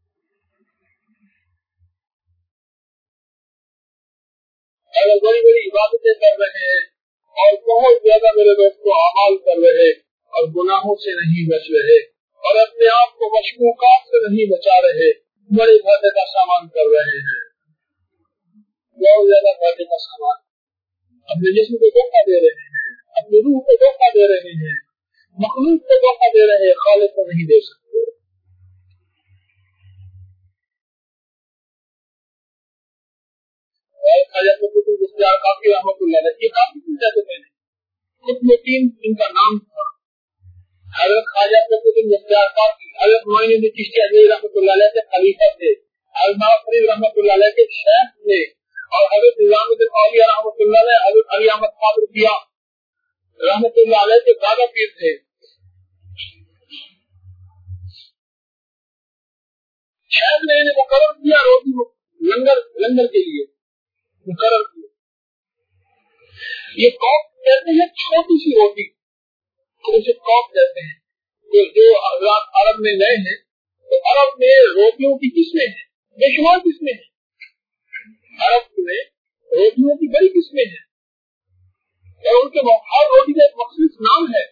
اگر بڑی بڑی عبادتیں کر رہے ہیں اور بہت زیادہ میرے دوستوں اعمال کر رہے اور گناہوں سے نہیں بچ رہے اور اپنے آپ کو مشکوکات سے نہیں بچا رہے, بڑے گھاٹے کا سامان کر رہے ہیں, بہت زیادہ گھاٹے کا سامان, اپنے جسم کو دھوکہ دے رہے ہیں, اپنی روح کو دھوکہ دے رہے ہیں, مخلوق کو دھوکہ دے رہے ہیں, خالق کو نہیں دے سکتے. کافی رحمت اللہ علیہ, یہ کافی کہتے ہیں, خود یقین ان کا نام تھا. حضرت خواجہ قطب اختیار کافی, حضرت معین الدین چشتی اجمیری رحمۃ اللہ علیہ کے خلیفہ تھے, حضرت فرید رحمۃ اللہ علیہ کے شیخ تھے, اور حضرت نظام الدین اولیاء رحمۃ اللہ علیہ حضرت علی احمد قادریہ رحمۃ اللہ علیہ کے دادا پیر تھے. شیخ نے انہیں مقرر کیا روٹی لنگر لنگر کے لیے مقرر کیا. یہ کوک کہتے ہیں چھوٹی سی روٹی, اسے کوک کہتے ہیں. تو جو حضرات عرب میں گئے ہیں تو عرب میں روٹیوں کی قسمیں ہیں, بے شمار قسمیں ہیں. عرب میں روٹیوں کی بڑی قسمیں ہیں اور ان کے ہر روٹی کا ایک مخصوص نام ہے.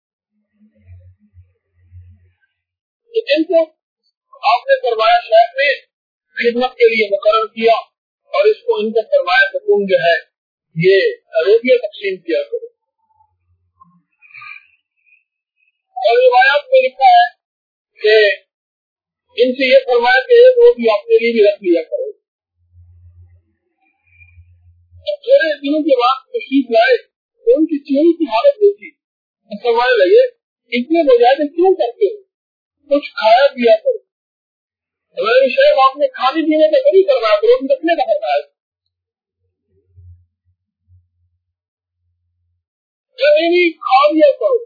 ان کو آپ نے فرمایا شیخ نے خدمت کے لیے مقرر کیا اور اس کو ان کو فرمایا کہ تم جو ہے یہ روٹیاں تقسیم کیا کرو. اور روایات میں لکھا ہے کہ ان سے یہ فرمایا کہ ایک روٹی اپنے لیے بھی رکھ لیا کرو. تھوڑے دنوں کے بعد تشریف لائے تو ان کی چہرے کی حالت دیکھی, فرمانے لگے اتنے مجاہدے کیوں کرتے ہو, کچھ کھایا پیا کرو. ہمارے شیخ آپ نے کھانے پینے کا نہیں کروایا, روٹی رکھنے کا کروایا. کھا لیا کرو.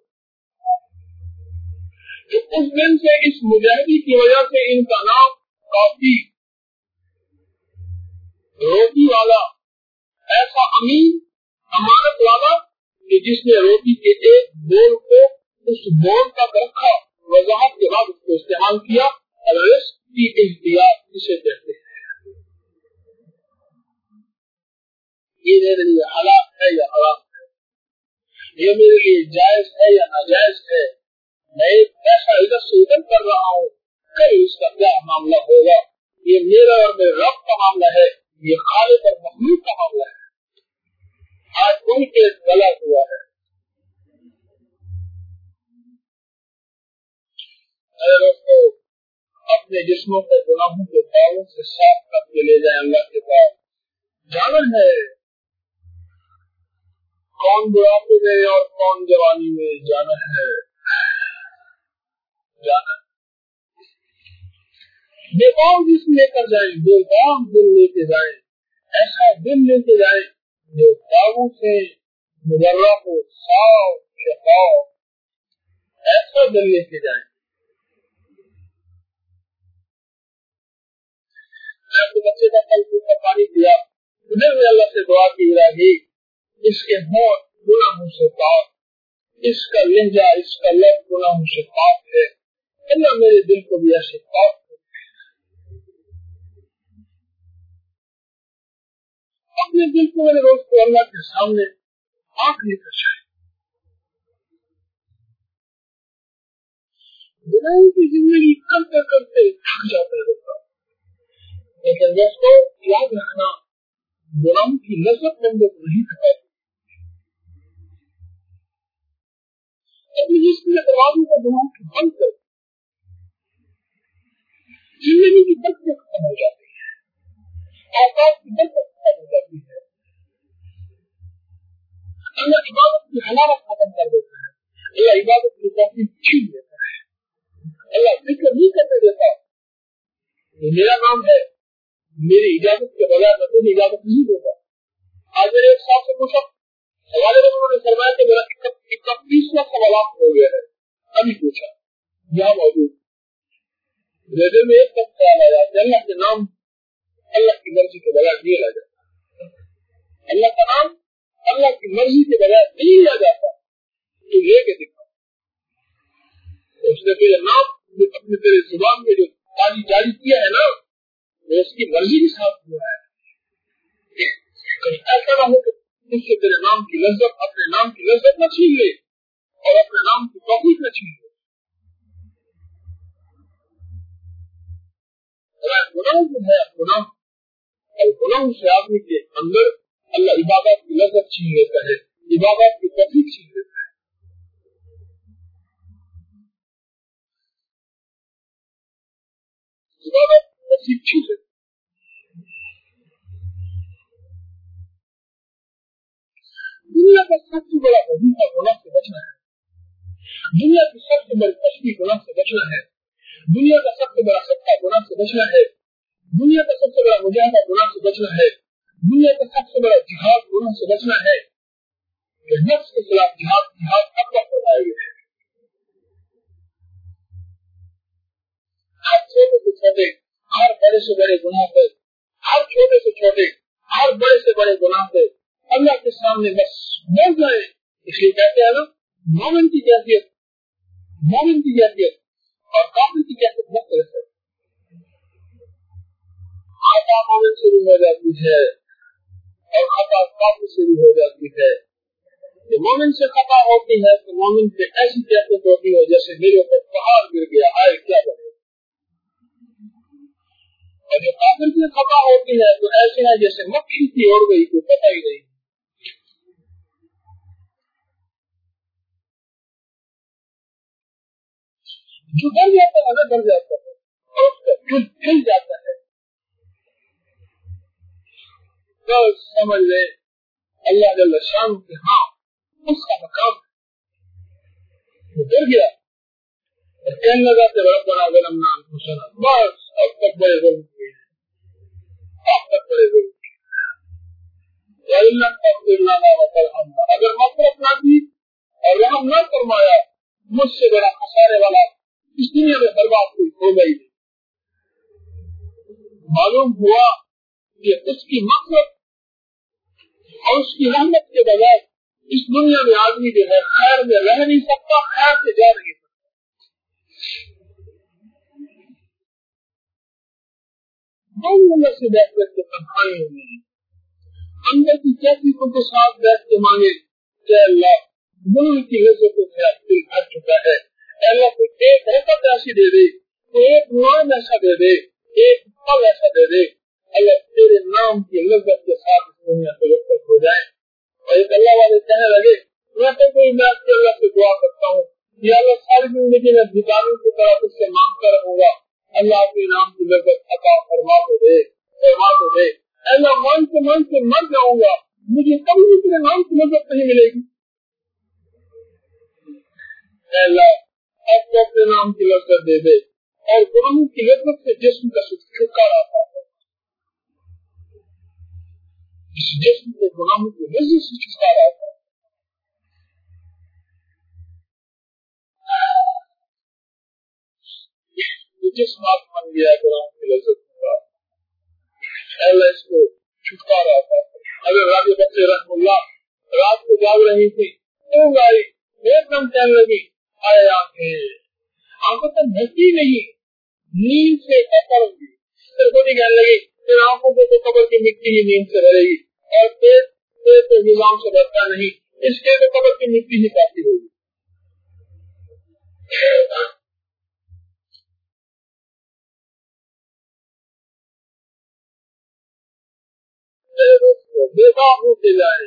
تو اس دن سے اس مجاہدی کی وجہ سے ان کا نام کافی روٹی والا, ایسا امین امانت والا کہ جس نے روٹی کے ایک بول کو اس بول تک رکھا, وضاحت کے بعد اس کو استعمال کیا. رزق کی احتیاط اسے کہتے ہیں. یہ میرے لیے حلال ہے یا حرام ہے, یہ میرے لیے جائز ہے یا ناجائز ہے, میں ایک پیسہ ادھر سے ادھر کر رہا ہوں, کل اس کا کیا معاملہ ہوگا. یہ میرا اور میرے رب کا معاملہ ہے, یہ خالق اور مخلوق کا معاملہ ہے. آج ان کے غلط ہوا ہے. اپنے جسموں کو گناہوں کے داغوں سے صاف کر کے لے جائیں اللہ کے پاس. جانن ہے کون بڑھاپے میں اور کون جوانی میں, جانن ہے جانن. بے کام جسم لے کر جائیں, بے کام دل لے کے جائیں, ایسا دل لے کے جائیں جو داغوں سے مجرہ ہو, صاف شفاف, ایسا دل لے کے جائیں. میں اپنے بچے کا کل کا پانی دیا, ادھر میں اللہ سے دعا کی الہی اس کے ہونٹ گناہوں سے پاک, اس کا لہجہ اس کا لفظ گناہوں سے پاک ہے. اللہ میرے دل کو بھی ایسے پاک کر. اپنے دل کو میرے روز کو اللہ کے سامنے آنکھ لے کر جائے. گناہوں کی زندگی کرتے کرتے تھک جاتا ہے, لیکن دوستوں یاد رکھنا گناہوں کی لذت بندے کو نہیں تھکاتی. اپنی جسم کے دروازوں کا گناہوں کی بند کر زندگی کی برکت ختم ہو جاتی ہے, اوقات کی برکت ختم ہو جاتی ہے. اللہ عبادت کی حلاوت ختم کر دیتا ہے, اللہ عبادت کی توفیق چھین دیتا ہے, اللہ ذکر نہیں کرنے دیتا, یہ میرا نام ہے, میری اجازت کے بغیر میں تمہیں اجازت نہیں دوں گا. آج میرے ایک صاحب سے پوچھا, سوال انہوں نے فرمایا کہ میرا اکتیسواں سوالات ہو گیا ہے. ابھی پوچھا یہاں موجود ریڈیو میں ایک تک خیال آیا کہ اللہ کے نام اللہ کی مرضی کے بغیر نہیں لا جاتا, اللہ کا نام اللہ کی مرضی کے بغیر نہیں لا جاتا. تو یہ کہ دکھا اس نے تیرے نام اپنے تیرے زبان میں جو تاریخ جاری کیا ہے نا, وہ اس کی مرضی کے ساتھ ہوا ہے. کہیں ایسا نہ ہو کہ اس سے تیرے نام کی لذت اپنے نام کی لذت نہ چھین لے اور اپنے نام کی توفیق نہ چھین لے. گناہ جو ہے گناہ اور گناہ سے آدمی کے اندر اللہ عبادت کی لذت چھین لیتا ہے, عبادت کی توفیق چھین لیتا ہے. عبادت کی توفیق چھین لیتا ہے. دنیا کا سب سے بڑا وظیفہ گناہ سے بچنا ہے. دنیا کی سب سے بڑی تشبیہ گناہ سے بچنا ہے. دنیا کا سب سے بڑا صدقہ گناہ سے بچنا ہے. دنیا کا سب سے بڑا مجاہدہ گناہ سے بچنا ہے. دنیا کا سب سے بڑا جہاد گناہ سے بچنا ہے. کہ نفس کے خلاف جہاد جہاد اکبر فرمایا گیا ہے. ہر چھوٹے سے چھوٹے ہر بڑے سے بڑے گناہ سے, ہر چھوٹے سے چھوٹے ہر بڑے سے بڑے گناہ سے اللہ کے سامنے بس بول جائے. اس لیے کہتے ہیں نا, مومن کی کیفیت مومن کی کیفیت اور کافر کی کیفیت مختلف ہے. خطا مومن سے بھی ہو جاتی ہے اور خطا کافر سے بھی ہو جاتی ہے. کہ مومن سے خطا ہوتی ہے تو مومن سے ایسی کیفیت ہوتی ہے جیسے میرے اوپر پہاڑ گر گیا, آئے کیا بنے. اور جو کافر سے خطا ہوتی ہے تو ایسے ہے جیسے مکھی کی اڑ گئی, کو پتہ ہی نہیں. جو ڈر جاتا ہے نا ڈر جاتا ہے اور اس کا دل کھل جاتا ہے. تو سمجھ لے اللہ جل شان کے ہاں اس کا مقام ہے. ڈر گیا اور کہنے لگا کہ ربنا ظلمنا انفسنا, بس اب تک بڑے ظلم کیے ہیں, اب تک بڑے ظلم کیے ہیں. اگر مغفرت نہ کی اور رحم نہ فرمایا مجھ سے بڑا خسارے والا اس دنیا میں برباد کوئی ہو گئی. معلوم ہوا کہ اس کی مغفرت اور اس کی رحمت کے بغیر اس دنیا میں آدمی جو ہے خیر میں رہ نہیں سکتا, خیر سے جا نہیں سکتا. دونوں سے بیٹھ کر کے تنہائی ہوئی اندر کی کیسی کو کے ساتھ بیٹھ کے مانگے کہ اللہ دنیا کی لذتوں سے اب دل بھر چکا ہے. اللہ کو ایک حرکت ایسی دے دے, ایک نام ایسا دے دے, ایک پل ایسا دے دے, اللہ تیرے نام کی لذت کے ساتھ اس دنیا سے رخصت ہو جائے. اور ایک اللہ والے کہنے لگے میں تو کوئی میں اللہ سے دعا کرتا ہوں یا اللہ ساری زندگی میں بھکاروں کی طرح اس سے مانگتا رہوں گا, اللہ اپنے نام کی لذت عطا فرما تو دے فرما تو دے. اللہ مانگتے مانگتے مر جاؤں گا, مجھے کبھی بھی تیرے نام کی لذت نہیں ملے گی. اللہ اب تو اپنے نام کی لذت دے دے اور گناہوں کی لذت سے جسم کا چھٹکارا آتا ہے. اس جسم کے گناہوں کی لذت سے چھٹکارا آتا ہے. یہ جسم آپ بن گیا گناہوں کی لذت کا, اللہ اس کو چھٹکارا آتا ہے. اگر راجہ بچے رحم اللہ رات کو جاگ رہی تھی, اونگ آئی, ایک دم کہنے لگی آئے آنکھیں آنکھوں تک بھٹی نہیں, نیند سے کپڑ گی. پھر کو نہیں کہنے لگی پھر آنکھوں کو تو قبر کی مٹی ہی نیند سے بھرے گی اور پیٹ پیٹ نظام سے بھرتا نہیں, اس کے تو قبر کی مٹی ہی کافی ہوگی. بیدار ہو کے جائے.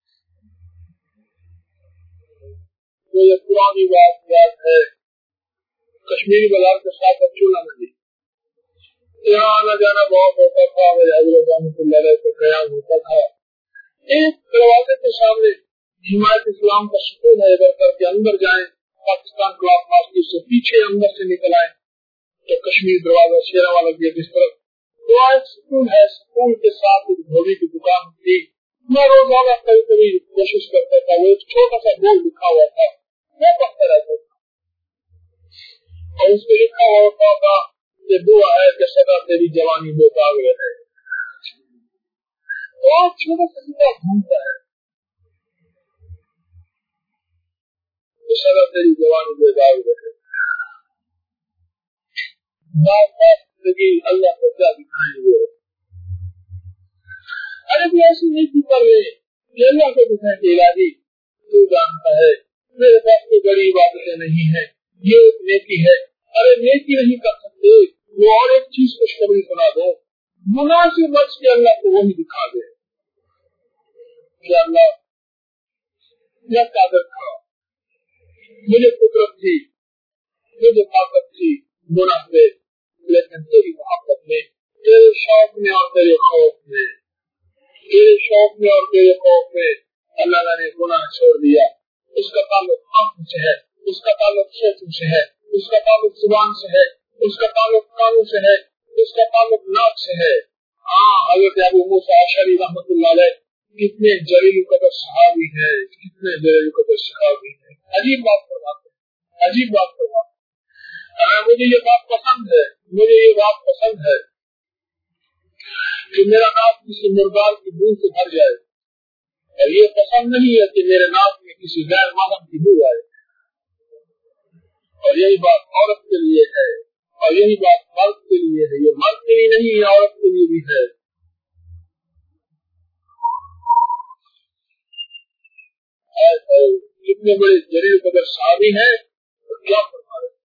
تو یہ پرانی بات یاد ہے, کشمیری بازار کے ساتھ چولہا منڈی, یہاں آنا جانا بہت ہوتا تھا. کو قیام ہوتا تھا. ایک دروازے کے سامنے حمایت اسلام کا سکون ہے, ادھر کر کے اندر جائیں, پاکستان کلاس ماسٹر سے پیچھے اندر سے نکل آئے. तो कश्मीर दरवाजा शेरावाला गेट इस तरफ तो आज स्कूल है, स्कूल के साथ एक धोबी की दुकान थी। मैं रोजाना कभी कभी कोशिश करता था, वो एक छोटा सा बोर्ड लिखा हुआ था, वो पढ़ता रहता था और उसमें लिखा हुआ होता था कि दुआ है कि सदा तेरी जवानी बेदाग रहे। तो छोटा सा कितना घूमता है तो सदा तेरी जवानी बेदाग रहे। बात बात जिंदगी अल्लाह को क्या दिखाएंगे? अरे भी ऐसी नहीं कर रहे, अल्लाह को दिखाए कि इलाही तू जानता है मेरे पास कोई बड़ी बातें नहीं है, ये एक नेकी है। अरे नेकी नहीं कर सकते, वो और एक चीज खुशखबरी सुना दो, गुनाह से बच के अल्लाह को वही दिखा दे कि अल्लाह यह कादर था, मुझे कुदरत थी, मुझे ताकत थी गुनाह पे, लेकिन तेरी मोहब्बत में, तेरे शौक में और तेरे खौफ में, तेरे शौक में और तेरे खौफ में अल्लाह ने गुनाह छोड़ दिया। उसका ताल्लुक आंखों से है, उसका ताल्लुक सोचों से है, उसका ताल्लुक जुबान से है, उसका ताल्लुक कानों से है, उसका ताल्लुक नाक से है। हाँ, हज़रत अबू मूसा अशअरी रहमतुल्लाह अलैह कितने जलील कदर सहाबी है, कितने जलील कदर सहाबी है। अजीब बात करवाते हैं, अजीब बात करवाते हैं। मुझे ये बात पसंद है, मुझे ये बात पसंद है कि मेरा नाक किसी मुर्दार की बू से भर जाए, और ये पसंद नहीं है कि मेरे नाक में किसी गैर मानव की बू आए। और यही बात औरत के लिए है, और यही बात मर्द के लिए है। ये मर्द के लिए नहीं है, औरत के लिए भी है। कितने बड़े जलील कदर सहाबी हैं, तो क्या फरमा रहे?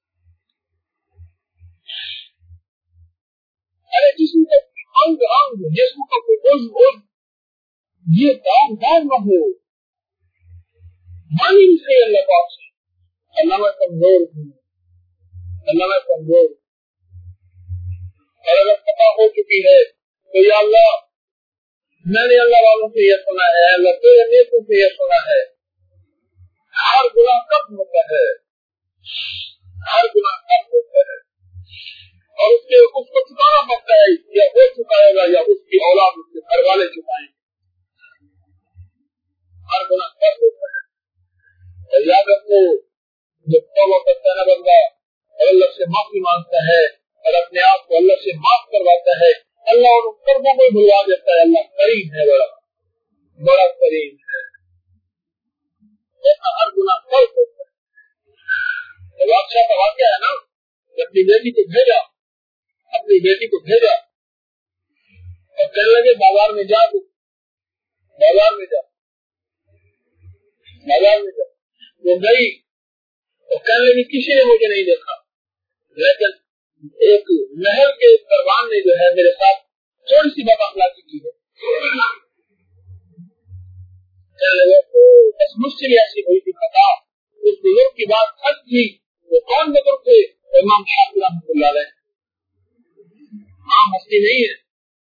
अरे जिसम का अंग अंग, जिसम का कोई उज़्व, ये दाम दाम न हो, मानी से अल्लाह पाक से, अल्लाह में कमजोर हूँ, अल्लाह में कमजोर। और अगर पता हो चुकी है तो या अल्लाह, मैंने अल्लाह वालों से यह सुना है, अल्लाह तेरे नेकों से यह सुना है, हर गुनाह कब होता है, हर गुनाह कब होता है, और उसके उसको चुकाना पड़ता है, या वो चुकाएगा या उसकी औलाद, उसके घर वाले चुकाएंगे। हर गुनाह कब होता है। और याद रखो, जब तौबा करता है ना बंदा और अल्लाह से माफी मांगता है और अपने आप को अल्लाह से माफ करवाता है, अल्लाह उन कर्मों को भुलवा देता है। अल्लाह करीम है, बड़ा बड़ा करीम है। ऐसा हर गुनाह कब होता है। बादशाह का वाक्या है ना, अपनी बेटी को भेजा, अपनी बेटी को भेजा और कहने लगे बाजार में जा, बाजार में जा, बाजार में जा। वो गई और कहने लगी किसी ने मुझे नहीं देखा, लेकिन एक महल के दरबान ने जो है मेरे साथ थोड़ी सी बदअखलाकी की है। कहने लगे बस मुझसे भी ऐसी हुई थी खता। उस बुजुर्ग की बात सच थी। वो कौन बुजुर्ग थे? इमाम शाफी रहमतुल्लाह अलैह। हाँ, मस्ती नहीं है।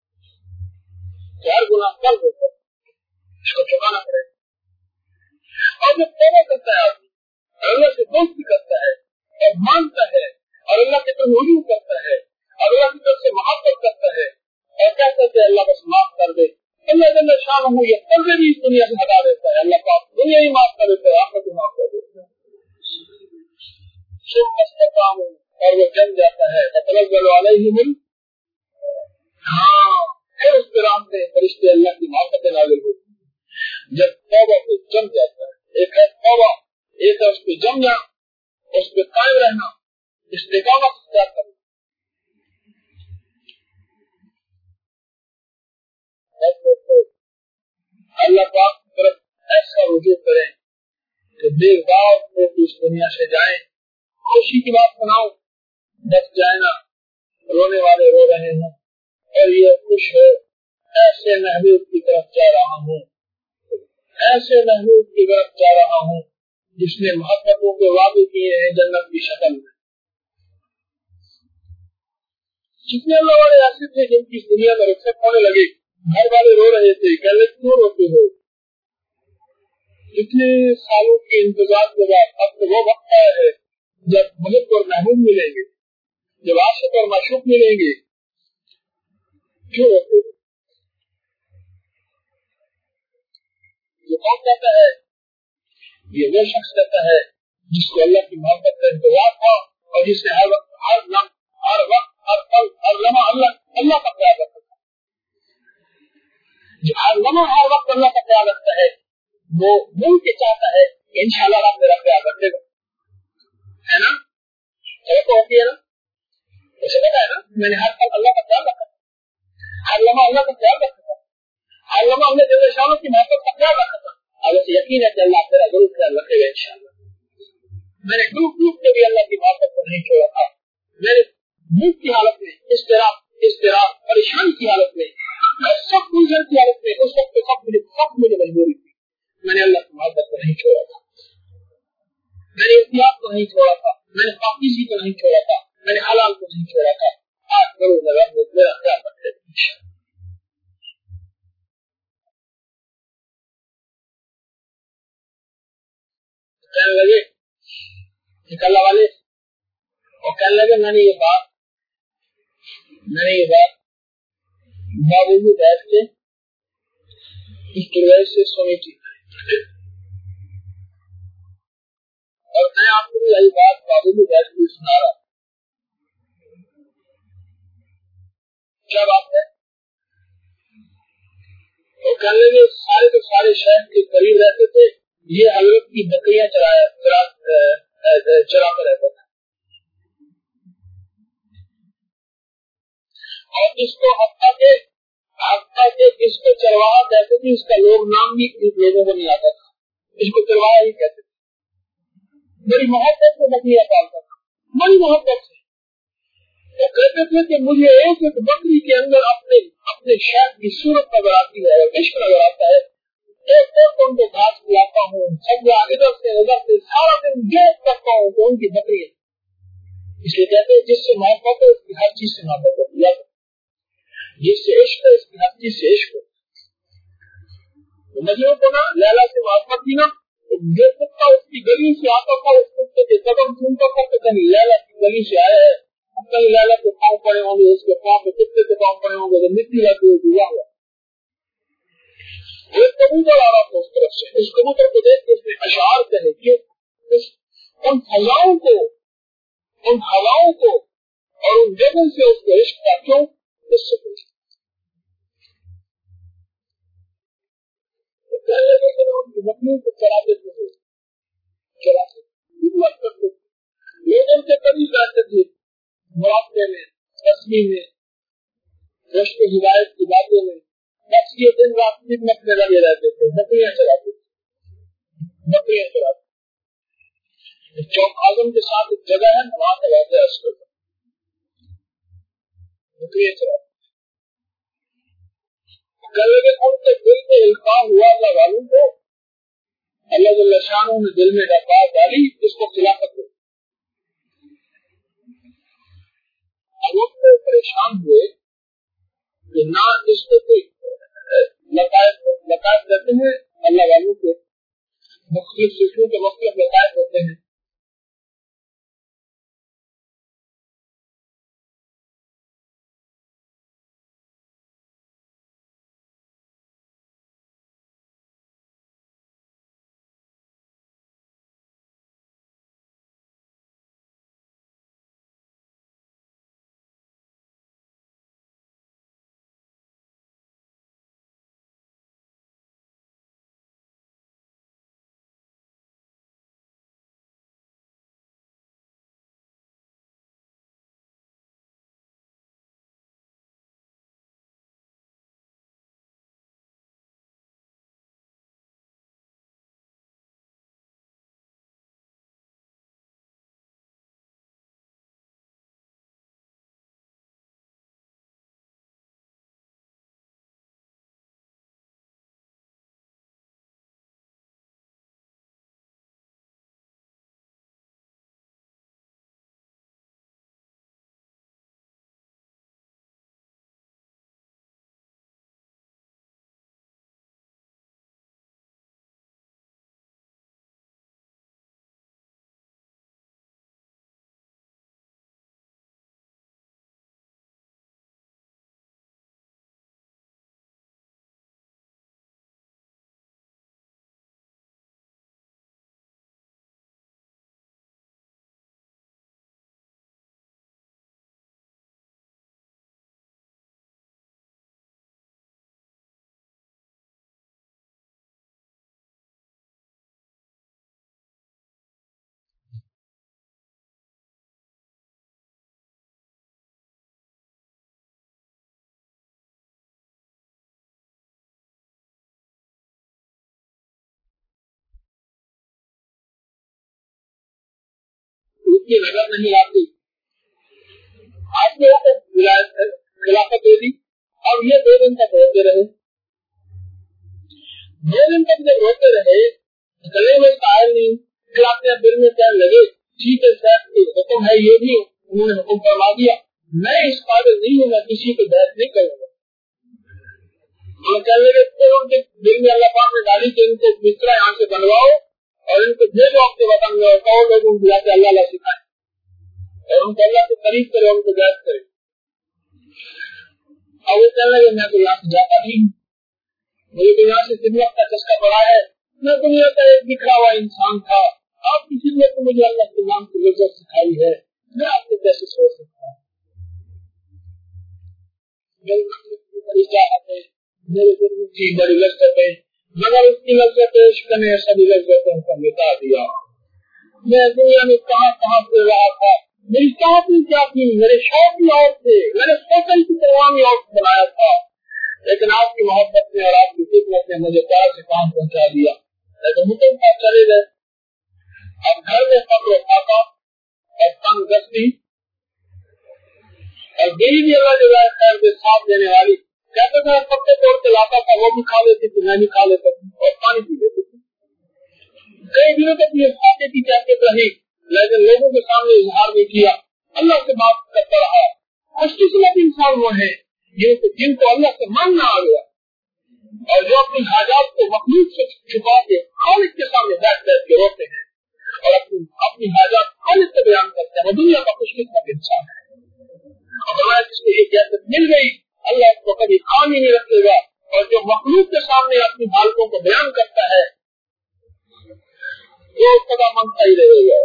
चार गुनाह कल होता है, इसको चुकाना पड़ेगा। और जब तौबा करता है आदमी, अल्लाह से दोस्ती करता है और मानता है और अल्लाह की तरफ रुजू करता है और अल्लाह की तरफ से मोहब्बत करता है और कहता है अल्लाह बस माफ कर दे, अल्लाह जल्ल शानहू ये कर्जे भी इस दुनिया से हटा देता है। अल्लाह पाक दुनिया ही माफ कर देता है, आखिरत भी माफ कर देता है। और वो जम जाता है, हाँ, फिर उसके राम से फरिश्ते अल्लाह की मोहब्बत नाज़िल होती है। जब तौबा पे जम जाता है, एक है तौबा, एक है उस पे जमना, उस पे कायम रहना, इस्तिकामत इख्तियार करना। अल्लाह पाक की तरफ ऐसा रुजू करें कि देर बाद लोग इस दुनिया से जाएं, खुशी की बात सुनाओ, बस जाए ना, रोने वाले रो रहे हैं और ये खुश है, ऐसे महबूब की तरफ जा रहा हूँ, ऐसे महबूब की तरफ जा रहा हूँ जिसने मोहब्बतों के वादे किए हैं जन्नत की शक्ल में। जितने अल्लाह वाले ऐसे थे जिनकी इस दुनिया में रुखसत होने लगे, घर वाले रो रहे थे, कह रहे क्यों रोते हो? इतने सालों के इंतजार के बाद अब तो वो वक्त आया है जब महबूब और महबूब मिलेंगे, جب عاشق اور معشوق ملیں گے کیوں ہوتے ہیں؟ یہ کون کہتا ہے؟ یہ وہ شخص کہتا ہے جس کو اللہ کی محبت کا انتظار تھا اور جس نے ہر وقت ہر لمحہ ہر وقت ہر پل ہر لمحہ اللہ اللہ کا خیال رکھا تھا. جو ہر لمحہ ہر وقت اللہ کا خیال رکھتا ہے وہ مل کے چاہتا ہے کہ انشاءاللہ اللہ میرا خیال رکھے گا, ہے نا؟ چلو تو ہوتی ہے نا, اسے پتا ہے نا میں نے ہر پل اللہ کا خیال رکھا تھا, ہر لمحہ اللہ کا خیال رکھا تھا, ہر لمحہ اللہ جل شانہ کی محبت کا خیال رکھا تھا. اب اسے یقین ہے کہ اللہ میرا ضرور خیال رکھے گا انشاءاللہ. میں نے ڈوب ڈوب کے بھی اللہ کی محبت کو نہیں چھوڑا تھا. میں نے بھوک کی حالت میں, اضطراب اضطراب پریشانی کی حالت میں, سب الجھن کی حالت میں, اس وقت سب مجھے سب مجھے مجبوری تھی, میں نے اللہ کی محبت کو نہیں چھوڑا تھا. میں نے احتیاط کو نہیں چھوڑا تھا, میں نے پاکیزگی کو نہیں چھوڑا تھا, میں نے حلال کو نہیں چھوڑا تھا. آج ضرور میرا میرا خیال رکھے گا. کہنے لگے نکالنے والے اور کہنے لگے میں نے یہ بات میں نے یہ بات بابو بیٹھ کے اس طرح سے سنی تھی اور میں آپ کو یہی بات بابو بیٹھ کے سنا رہا. کیا بات ہے؟ اور کہنے لگے سارے کے سارے شہر کے قریب رہتے تھے, یہ حضرت کی بکریاں چرایا چرا چرا کر رہتا تھا اور اس کو ہفتہ کے ہفتہ کے اس کو چرواہا کہتے تھے. اس کا لوگ نام بھی لوگوں کو نہیں آتا تھا, اس کو چرواہا ہی کہتے تھے. بڑی محبت سے بکریاں پالتا تھا, بڑی محبت سے. وہ کہتے تھے کہ مجھے ایک ایک بکری کے اندر اپنے اپنے شہر کی صورت نظر آتی ہے اور عشق نظر آتا ہے. ایک ایک ان کو گھاس کھلاتا ہوں, سبزہ ادھر سے ادھر سے سارا دن دیکھ کرتا ہوں تو ان کی بکری ہے. اس لیے کہتے ہیں جس سے محبت ہے اس کی ہر چیز سے محبت ہوتی ہے, جس سے عشق ہے اس کی ہر چیز سے عشق ہوتی ہے. مجھے کو نا لیلا سے محبت تھی نا, جو کتا اس کی گلی سے آتا تھا اس کتے کے قدم سنتا تھا کہ کہیں لیلا کی گلی سے آیا ہے, کہیں لیلا کے پاؤں پڑے ہوں گے, اس کے پاؤں پہ کتے کے پاؤں پڑے ہوں گے, تو مٹی لگی ہوگی. واہ ایک کبوتر آ رہا تھا اس طرف سے, اس کبوتر کو دیکھ کے اس نے اشعار کہے کہ ان ہواؤں کو ان ہواؤں کو اور ان جگہ سے اس کو عشق کا کیوں اس سے پوچھ بکریوں کو چراتے تھے چراتے تھے لوگوں کے قریب رہتے تھے, مراقبے میں, تصویر میں, رشت ہدایت کی باتیں میں, بس یہ دن رات خدمت میں لگے رہتے تھے. بکریاں چلاتے تھے بکریاں چلاتے چوک آزم کے ساتھ ایک جگہ ہے وہاں سے رہتے ہیں, بکریاں چلاتے ان کے دل میں القاء ہوا تھا والوں کو اللہ جل شانہ نے دل میں رفعت ڈالی اس کو خلافت دو. اب وہ پریشان ہوئے کہ نہ اس کو کوئی لقائد دیتے ہیں, اللہ والوں کے مختلف سلسلوں کے مختلف لقائد ہوتے ہیں. کی نظر نہیں آتی. آپ لوگوں کو خلافت دے دی اور یہ دو دن تک روتے رہے. دو دن تک جب روتے رہے گلے میں سائل نہیں. پھر اپنے دل میں کہنے لگے ٹھیک ہے صاحب حکم ہے یہ بھی انہوں نے حکم فرما دیا, میں اس قابل نہیں ہوں, میں کسی کو بیعت نہیں کروں گا. کہنے لگے پھر ان کے دل میں اللہ پاک نے ڈالی کہ ان کو مصرا یہاں سے بنواؤ اور ان کو بھیجو اپنے وطن میں, اور کہو لوگوں کو جا کے اللہ اللہ سکھائے اور ان کو اللہ سے قریب کرے, ان کو بیعت کرے. اور وہ کہنے لگے میں تو یہاں سے جاتا نہیں ہوں, مجھے تو یہاں سے خدمت کا چسکا پڑا ہے, میں دنیا کا ایک بکھرا ہوا انسان تھا, آپ کی خدمت نے مجھے اللہ کے نام کی لذت سکھائی ہے, میں آپ کو کیسے چھوڑ سکتا ہوں. میرے دل میں تھی بڑی لذتیں, مگر اس کی لذتیں عشق نے سبھی لذتوں کو مٹا دیا. میں دنیا میں کہاں کہاں پھر رہا تھا, میری چاہت کیا تھی, میرے شوق بھی اور تھے, میں نے فصل کی پروانی اور بنایا تھا, لیکن آپ کی محبت نے اور آپ کی خدمت نے مجھے کہاں سے کام پہنچا دیا. لیکن حکم کا چلے گئے. اب گھر میں فقر و فاقہ اور تنگ دستی اور گئی بھی اللہ جگہ خیر کے ساتھ دینے والی. کہتے تھے پتے توڑ کے لاتا تھا, وہ بھی کھا لیتی تھی, میں بھی کھا لیتا تھی اور پانی پی لیتی تھی. کئی دنوں تک یہ کھاتے کی کہتے رہی, لیکن لوگوں کے سامنے اظہار نہیں کیا, اللہ سے بات کرتا رہا. خوش قسمت انسان وہ ہے جن کو اللہ سے ماننا آ گیا اور جو اپنی حاجات کو مخلوق سے چھپا کے خالق کے سامنے بیٹھ بیٹھ کے روتے ہیں اور اپنی اپنی حاجات خالق سے بیان کرتے ہیں, وہ دنیا کا خوش قسمت انسان ہے. اور جس کو یہ کیفیت مل گئی اللہ اس کو کبھی خام ہی نہیں رکھے گا, اور جو مخلوق کے سامنے اپنی حالتوں کو بیان کرتا ہے وہ سدا منگتا ہی رہے گا.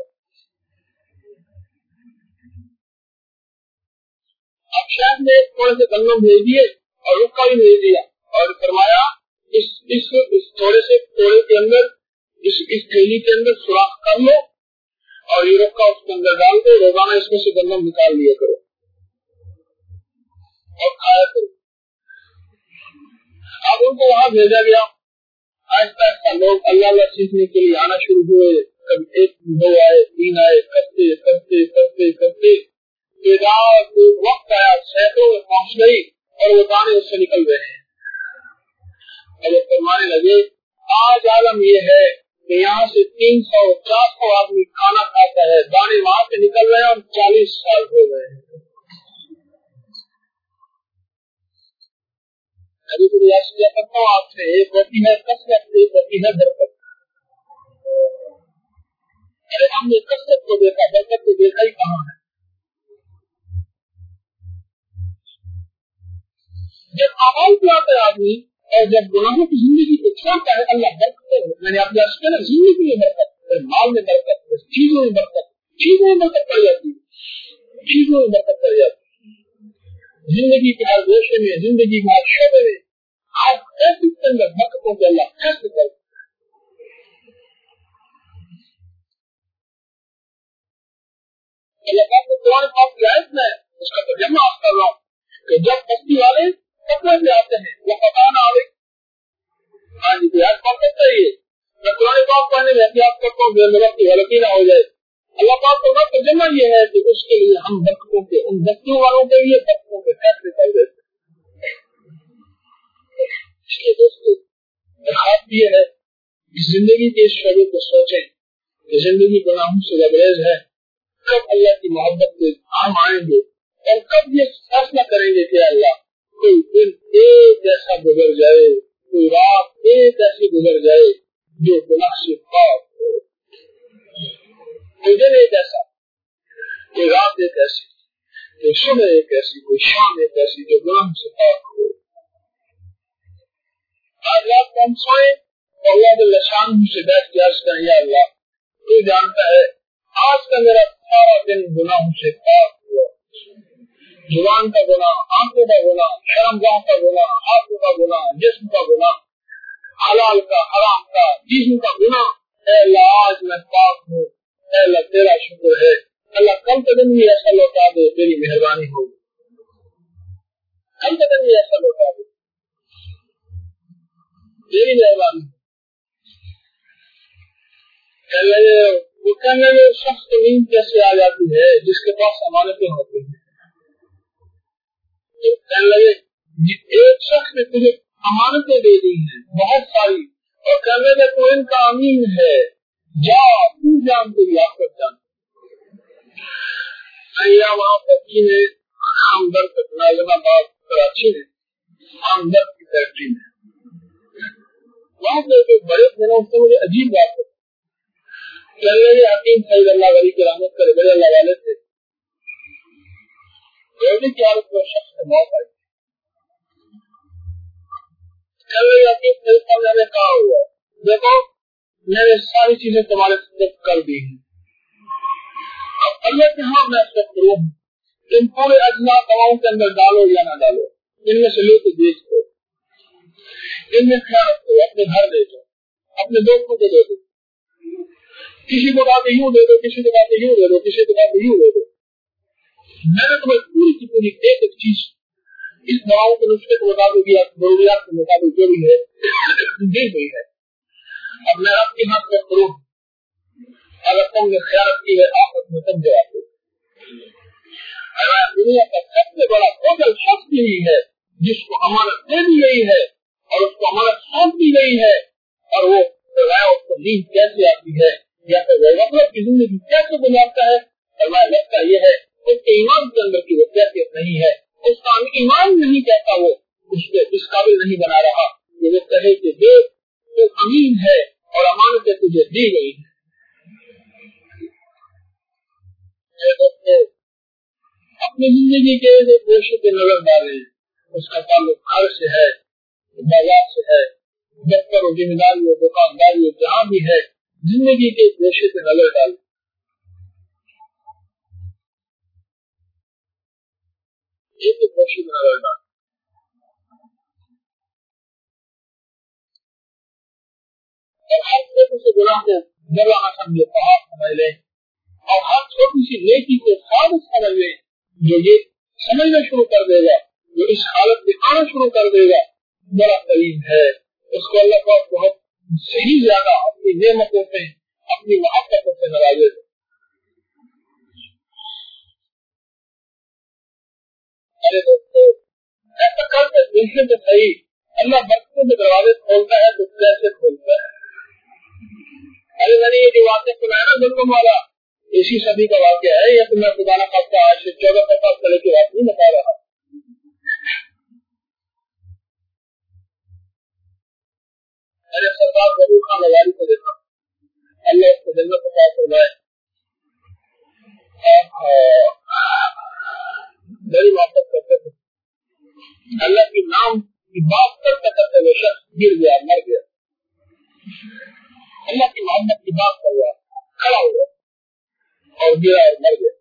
اب شاید نے تھوڑے سے گندم بھیج دیے اور رکا بھی بھیج دیا اور فرمایا اس اس اس تھوڑے سے توڑے کے اندر اس اس تھیلی کے اندر سوراخ کر لو اور یہ رکا اس کے اندر ڈال دو, روزانہ اس میں سے گندم نکال لیا کرو اور کھایا کرو. اب ان کو وہاں بھیجا گیا. آہستہ آہستہ لوگ اللہ اللہ سیکھنے کے لیے آنا شروع ہوئے. کبھی ایک دو آئے, تین آئے, کرتے کرتے کرتے کرتے وقت آیا سینکڑوں میں پہنچ گئی اور وہ دانے اس سے نکل رہے ہیں. اور وہ فرمانے لگے آج عالم یہ ہے کہ یہاں سے تین سو چار سو آدمی کھانا کھاتا ہے, دانے وہاں سے نکل رہے ہیں اور چالیس سال ہو گئے ہیں. ابھی تو ریاض کیا کرتا ہوں آپ سے, ایک ہوتی ہے کثرت, ایک ہوتی ہے برکت. ارے ہم نے کثرت کو دیکھا, برکت کو دیکھا ہی کہاں ہے. جب آواز پہ آتا ہے آدمی اور جب گناہوں کی زندگی کو چھوڑتا ہے اللہ برکت ہے. میں نے آپ کو کہا نا زندگی میں برکت, مال میں برکت, چیزوں میں برکت, چیزوں میں برکت پڑ جاتی ہے, چیزوں میں برکت پڑ جاتی ہے. زندگی کے ہر گوشے میں, زندگی کے ہر شعبے میں آپ ایسے کے اندر برکتوں کے اللہ فیصلے کرتے ہیں. اللہ پاک نے قرآن پاک کی آیت میں اس کا ترجمہ آپ کر رہا ہوں کہ جب بستی والے کپڑے سے آتے ہیں وہ پتا نہ آئے. ہاں جی آج پڑھ سکتا ہے, میں قرآن پاک پڑھنے میں احتیاط کرتا ہوں میرے کی غلطی نہ ہو جائے. اللہ پاک کا ترجمہ یہ ہے کہ اس کے لیے ہم برکتوں کے ان بستیوں والوں کے لیے برکتوں کے فیصلے کر دیتے ہیں. اس لیے دوستوں درخواست یہ ہے کہ زندگی کے اس شعبے کو سوچیں کہ زندگی گناہوں سے لبریز ہے. کب اللہ کی محبت کے کام آئیں گے اور کب یہ فیصلہ کریں گے کہ اللہ کوئی دن ایک ایسا گزر جائے, کوئی رات ایک ایسی گزر جائے جو گناہ سے پاک ہو. کوئی دن ایک ایسا, کوئی رات ایک ایسی, کوئی صبح ایک ایسی, کوئی شام ایک ایسی جو گناہ سے پاک ہو. آج رات کو ہم سوئیں تو اللہ جل شانہ سے بیٹھ کے عرض کریں یا اللہ تو جانتا ہے آج کا میرا سارا دن گناہوں سے پاک ہوا. زبان کا گناہ, آنکھوں کا گناہ, شرمگاہ کا گناہ, ہاتھوں کا گناہ, جسم کا گناہ, حلال کا, حرام کا, چیزوں کا گناہ. اے اللہ آج میں پاک ہوں. اے اللہ تیرا شکر ہے. اللہ کل کے دن بھی ایسا لوٹا دے, تیری مہربانی ہوگی. کل کے دن بھی ایسا لوٹا دے, تیری مہربانی. वो कहने लगे शख्स को नींद कैसे आ जाती है जिसके पास अमानतें होती हैं। तो कहने लगे एक शख्स ने तुझे अमानतें दे दी हैं बहुत सारी और कहने लगे तो इनका अमीन है, जा तू जान तेरी आखिरत जान। वहाँ फैक्ट्री में आमदर्द नाजमाबाद कराची में आमदर्द की फैक्ट्री में वहाँ से एक बड़े थे ना, उससे मुझे अजीब बात है। कहने लगे हकीम सईद अल्लाह वली की रहमत करे बड़े अल्लाह वाले थे, क्या शख्स से मौत आई। कहने लगे हकीम सईद साहब ने कहा हुआ देखो मैंने सारी चीजें तुम्हारे साथ कर दी हैं, अब अल्लाह के यहाँ मैं सब करूँ, तुम पूरे अजमा दवाओं के अंदर डालो या ना डालो, इनमें से लेके बेच दो, इनमें ख्याल रखो, अपने घर दे दो, अपने दोस्तों को दे दो, किसी को बात यूँ दे दो, किसी को बात यूँ दे दो, किसी को बात यूँ दे दो। मैंने तुम्हें पूरी की पूरी एक एक चीज इस दवाओं के नुस्खे को बता दूंगी, जरूरियात के मुताबिक जो भी है दी गई है। अब मैं आपके हाथ में करूँ, अगर तुमने ख्याल की है आपस में तुम जवाब दो। दुनिया का सबसे बड़ा टोटल शख्स यही है जिसको अमानत दे दी गई है और उसको अमानत सौंप दी गई है, और वो उसको नींद कैसे आती है या फिर मतलब की जिंदगी कैसे गुजारता है, और मैं लगता ये है उसके ईमान के अंदर की वो कैफियत नहीं है, उसका ईमान नहीं कहता, वो उसके इस काबिल नहीं बना रहा कि वो कहे कि देख तो अमीन है और अमानतें तुझे दी गई है। दोस्तों अपनी जिंदगी के जो पेशे पे नजर डाले उसका ताल्लुक घर से है, बाजार से है, दफ्तर और जिम्मेदारी और दुकानदारी जहाँ भी है, जिंदगी के पेशे पे नजर डाले। एक पेशे पे नजर डाले और हर छोटे से गुनाह को जरा ना समझे, पहाड़ समझ ले, और हर छोटी सी नेकी को साबित समझ ले, जो ये समझना शुरू कर देगा, जो इस हालत में आना शुरू कर देगा, बड़ा करीब है उसको अल्लाह का बहुत सही ज्यादा अपनी नेमतों से अपनी मोहब्बतों से नवाजे। अरे दोस्तों ऐसा करके देखने से सही, अल्लाह बच्चों के दरवाजे खोलता है तो कैसे खोलता है। अरे मैंने ये जो वाक्य सुनाया ना बिल्कुल वाला इसी सदी का वाक्य है, यह तो मैं खुदा ना खास्ता आज से चौदह पचास साल की बात नहीं बता रहा। अरे सरदार जरूर खान लगारी को देखा, अल्लाह उसको जन्नत में पास हो जाए, बड़ी मोहब्बत करते थे, अल्लाह की नाम की बात करते करते वो शख्स गिर गया, मर गया, अल्लाह की मोहब्बत की बात कर रहा, खड़ा हुआ और गिरा और मर गया।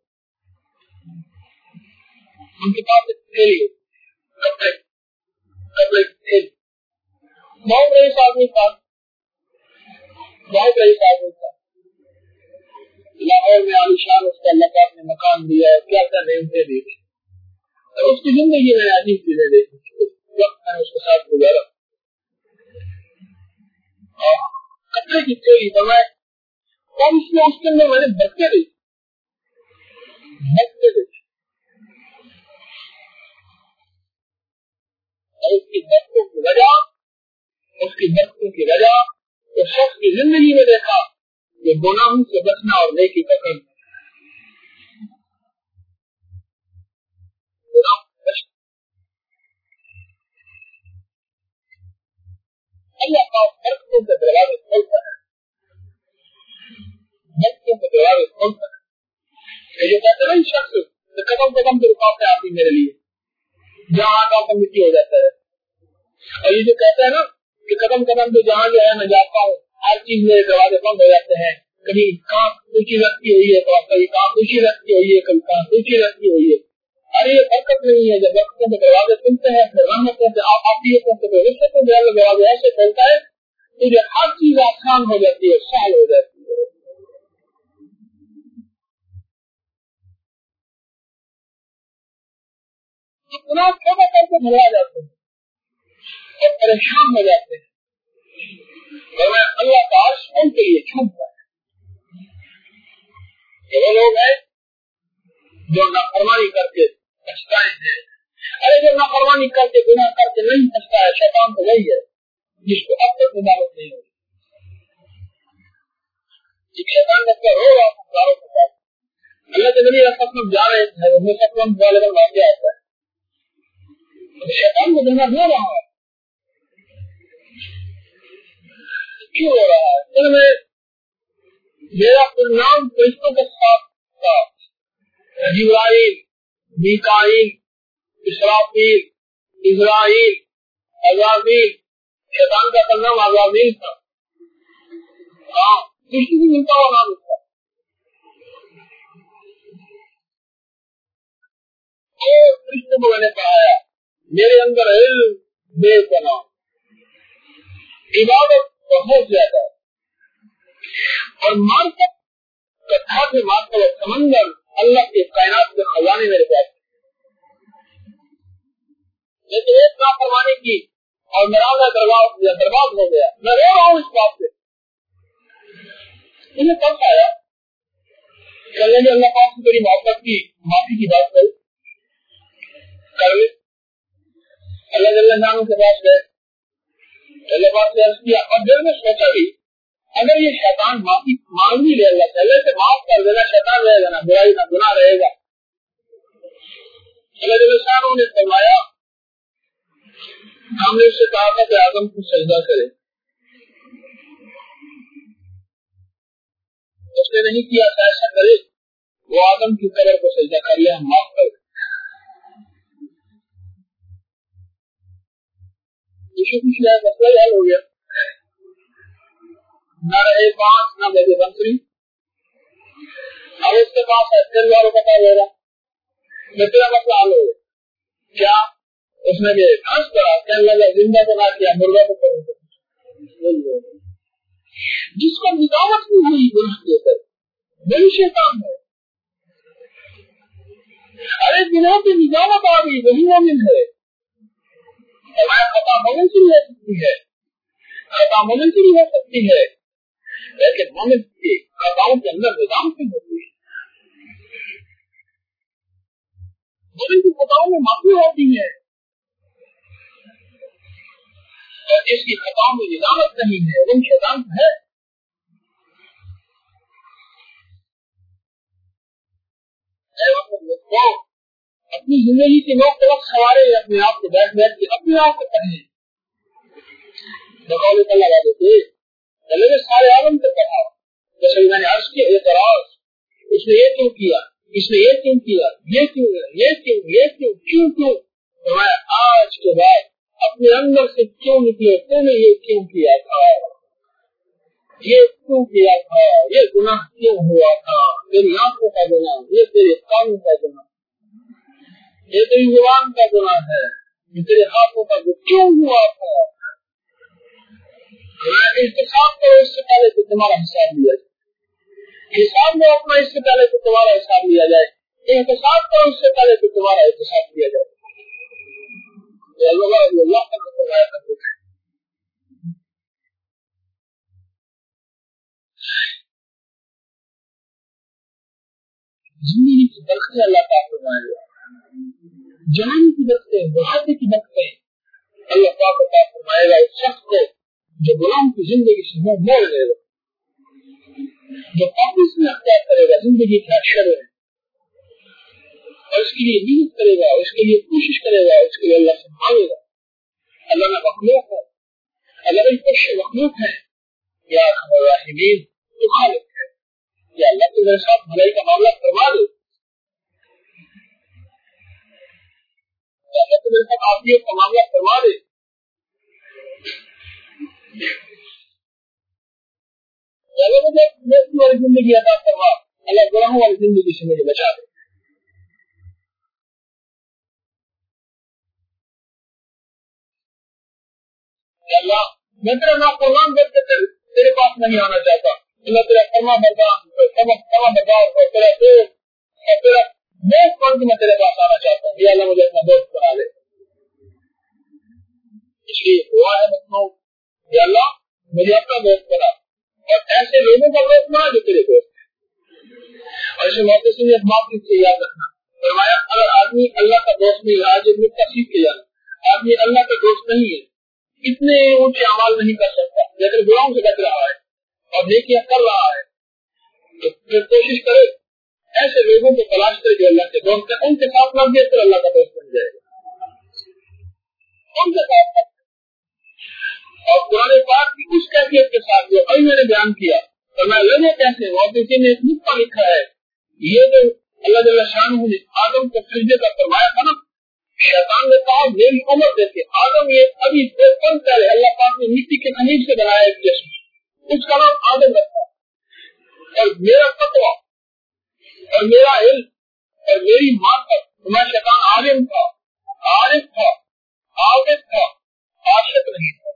उनके पास एक थैली कपड़े कपड़े थैली, बहुत रईस आदमी था, बहुत रईस आदमी था, लाहौर में आलिशान उसका अल्लाह ने मकान दिया, क्या क्या नेमतें दी थी, तो उसकी जिंदगी में अजीब चीजें देखी, उस वक्त मैंने उसके साथ गुजारा। कपड़े की थैली बनाए और उसमें उसके अंदर मैंने बच्चे देखी, बच्चे देखी, और उसकी बच्चों की वजह उसकी बच्चों की वजह तो शख्स की जिंदगी में देखा ये गुनाहों से बचना और नेकी का करना, अल्लाह का बच्चों के दरवाजे खोलता है, बच्चों के दरवाजे खोलता है। ये कहते हैं शख्स कदम कदम से रुकावटें आती मेरे लिए, जहाँ आता हूँ मिट्टी हो जाता है, और ये जो कहते हैं ना कि कदम कदम पे जहाँ जो है मैं जाता हूँ हर चीज मेरे दरवाजे बंद हो जाते हैं, कभी कहाँ ऊंची रखी हुई है, कभी कहाँ ऊंची रखी हुई है, कभी कहाँ ऊंची रखी हुई है। अरे ये बरकत नहीं है, जब बरकतों के दरवाजे खुलते हैं फिर रहमतों से आफियतों से रिश्तों के दरवाजे ऐसे खुलता है तो ये हर चीज आसान हो जाती है, सहल हो जाती है। इतना छोटा करके भरा जाते हैं और परेशान हो जाते हैं, और मैं अल्लाह का अर्श उनके लिए छूटता है। کہ وہ لوگ ہیں جو نافرمانی کر کے پچھتائے ہیں. ارے جو نافرمانی کر کے گناہ کر کے نہیں پچھتا ہے شیطان تو وہی ہے جس کو اب تک عبادت نہیں ہوئی. شیطان نے کیا ہو رہا ہے کے ساتھ اللہ کے نبی رسول جا رہے ہیں ان میں سب والے واقعہ آتا ہے شیطان کو گناہ ہو رہا ہے. کیوں ہو رہا ہے؟ ان میں میرا پرنام فرشتوں کے ساتھ تھا. جبرائیل، میکائیل، اسرافیل، اسرائیل، عزازیل. شیطان کا پرنام عزازیل تھا. ہاں کسی بھی ملتا ہوا نام تھا. اور فرشتوں کو میں نے پڑھایا میرے اندر علم بے پناہ عبادت بہت زیادہ اور مارکت کٹھا سے مارکت سمندر اللہ کے کائنات کے خزانے میرے پاس. لیکن ایک نافرمانی کی اور میرا دربار برباد ہو گیا. میں رو رہا ہوں اس بات سے. انہیں کب آیا چلنے میں اللہ پاک سے تیری محبت کی معافی کی بات کر کر لے. اللہ جل جلالہ کے پاس گئے اللہ پاک سے عرض کیا اور دل میں سوچا بھی اگر یہ شیطان معافی مانگ بھی لے اللہ تعالی سے معاف کر دینا شیطان رہے گا نہ برائی نہ گناہ رہے گا. اللہ جل جلالہ نے فرمایا ہم نے اس سے کہا تھا کہ آدم کو سجدہ کرے. اس نے نہیں کیا تھا ایسا کرے وہ آدم کی قبر کو سجدہ کر لے ہم معاف کر دیں. مسئلہ حل ہو گیا. نہ رہے پانچ نہ بجے بنسری. اب اس کے پاس ہے تین باروں کا پاس ہوگا میرا مسئلہ حل ہو گیا. کیا اس نے بھی ہنس کرا کہنے لگا زندہ تو نہ کیا مرغا تو کروں. جس کو نظامت نہیں ہوئی گناہ کے اوپر وہی شیطان ہے. ارے گناہ کی نظامت آ گئی وہی مومن ہے. ہمارا خطا مومن سے بھی ہو سکتی ہے خطا مومن سے بھی ہو سکتی ہے لیکن مومن کی خطاؤں کے اندر نظام سے ہوتی ہے. مومن کی خطاؤں میں معافی ہوتی ہے اور جس کی خطاؤں میں نظامت نہیں ہے وہ شیطان ہے. اپنی زندگی کے لوگ طرف سوارے اپنے آپ کو بیٹھ بیٹھ کے اپنے آپ کو پڑھیں بقول اللہ والے تھے اللہ نے سارے عالم سے کہا جیسے میں نے عرض کیا اعتراض اس نے یہ کیوں کیا اس نے یہ کیوں کیا یہ کیوں یہ کیوں یہ کیوں کیوں کیوں تو میں آج کے بعد اپنے اندر سے کیوں نکلے تو نے یہ کیوں کیا تھا یہ کیوں کیا تھا یہ گناہ کیوں ہوا تھا تیری آنکھوں کا گناہ یہ تیرے کانوں کا گناہ یہ تیری زبان کا گناہ ہے یہ تیرے ہاتھوں کا گناہ کیوں ہوا تھا. احتساب کرو اس سے پہلے کہ تمہارا حساب لیا جائے. حساب میں اپنا اس سے پہلے کہ تمہارا حساب لیا جائے. احتساب کرو اس سے پہلے کہ تمہارا احتساب لیا جائے. اللہ اللہ کا فرمایا کرتے ہیں زندگی کی برکتیں اللہ پاک فرمائے گا. جوانی کی برکتیں بڑھاپے کی برکتیں اللہ پاک عطا فرمائے گا اس شخص کو جو غلام کی زندگی سے منہ موڑ لے گا جو واپس میں اختیار کرے گا زندگی کا شر ہے اور اس کے لیے محنت کرے گا اس کے لیے کوشش کرے گا اس کے لیے اللہ سے مانگے گا. اللہ میں مخلوق ہے اللہ میں خوش مخلوق ہے یا الراحمین تو خالق ہے یا اللہ کے میرے ساتھ بھلائی کا معاملہ کروا دے اللہ کے میرے ساتھ عافیت کا معاملہ کروا دے. اللہ مجھے نیکی والی زندگی عطا کروا اللہ گناہوں والی زندگی سے مجھے بچا دے. اللہ میں تیرا نافرمان بن کے تیرے پاس نہیں آنا چاہتا اللہ تیرا فرما بردار فرما بردار اور تیرا دوست اور تیرا دوست بن کے میں تیرے پاس آنا چاہتا ہوں یا اللہ مجھے اپنا دوست بنا لے. اس لیے دعا ہے مطلب یا اللہ مجھے اپنا دوست بنا اور ایسے لوگوں کا دوست بنا جو تیرے دوست اور اسے موقع سے ایک بات سے یاد رکھنا، فرمایا اگر آدمی اللہ کا دوست نہیں ہے، آج ایک تفصیل کیا آدمی اللہ کا دوست نہیں ہے، اتنے اونچے اعمال نہیں کر سکتا، لیکن گناہوں سے بچ رہا ہے اور نیکیاں کر رہا ہے، تو پھر کوشش کرے ایسے لوگوں کو تلاش کرے جو اللہ کے دوست ہیں، ان کے ساتھ لگ گئے تو اللہ کا دوست بن جائے گا، ان کے ساتھ اور قرآن پاک کی اس کیفیت کے ساتھ جو ابھی میں نے بیان کیا تو میں لگے کیسے اور کسی نے ایک نقطہ لکھا ہے، یہ جو اللہ جل شانہ نے آدم کو سجدے کا فرمایا تھا نا، شیطان نے کہا میری عمر دیکھے آدم یہ ابھی دو پل پہلے اللہ پاک نے مٹی کے خمیر سے بنایا ایک جسم، اس کا نام آدم رکھا، اور میرا تقویٰ اور میرا علم اور میری ماں تک میں شیطان عالم تھا، عارف تھا، عابد تھا، عاشق نہیں تھا،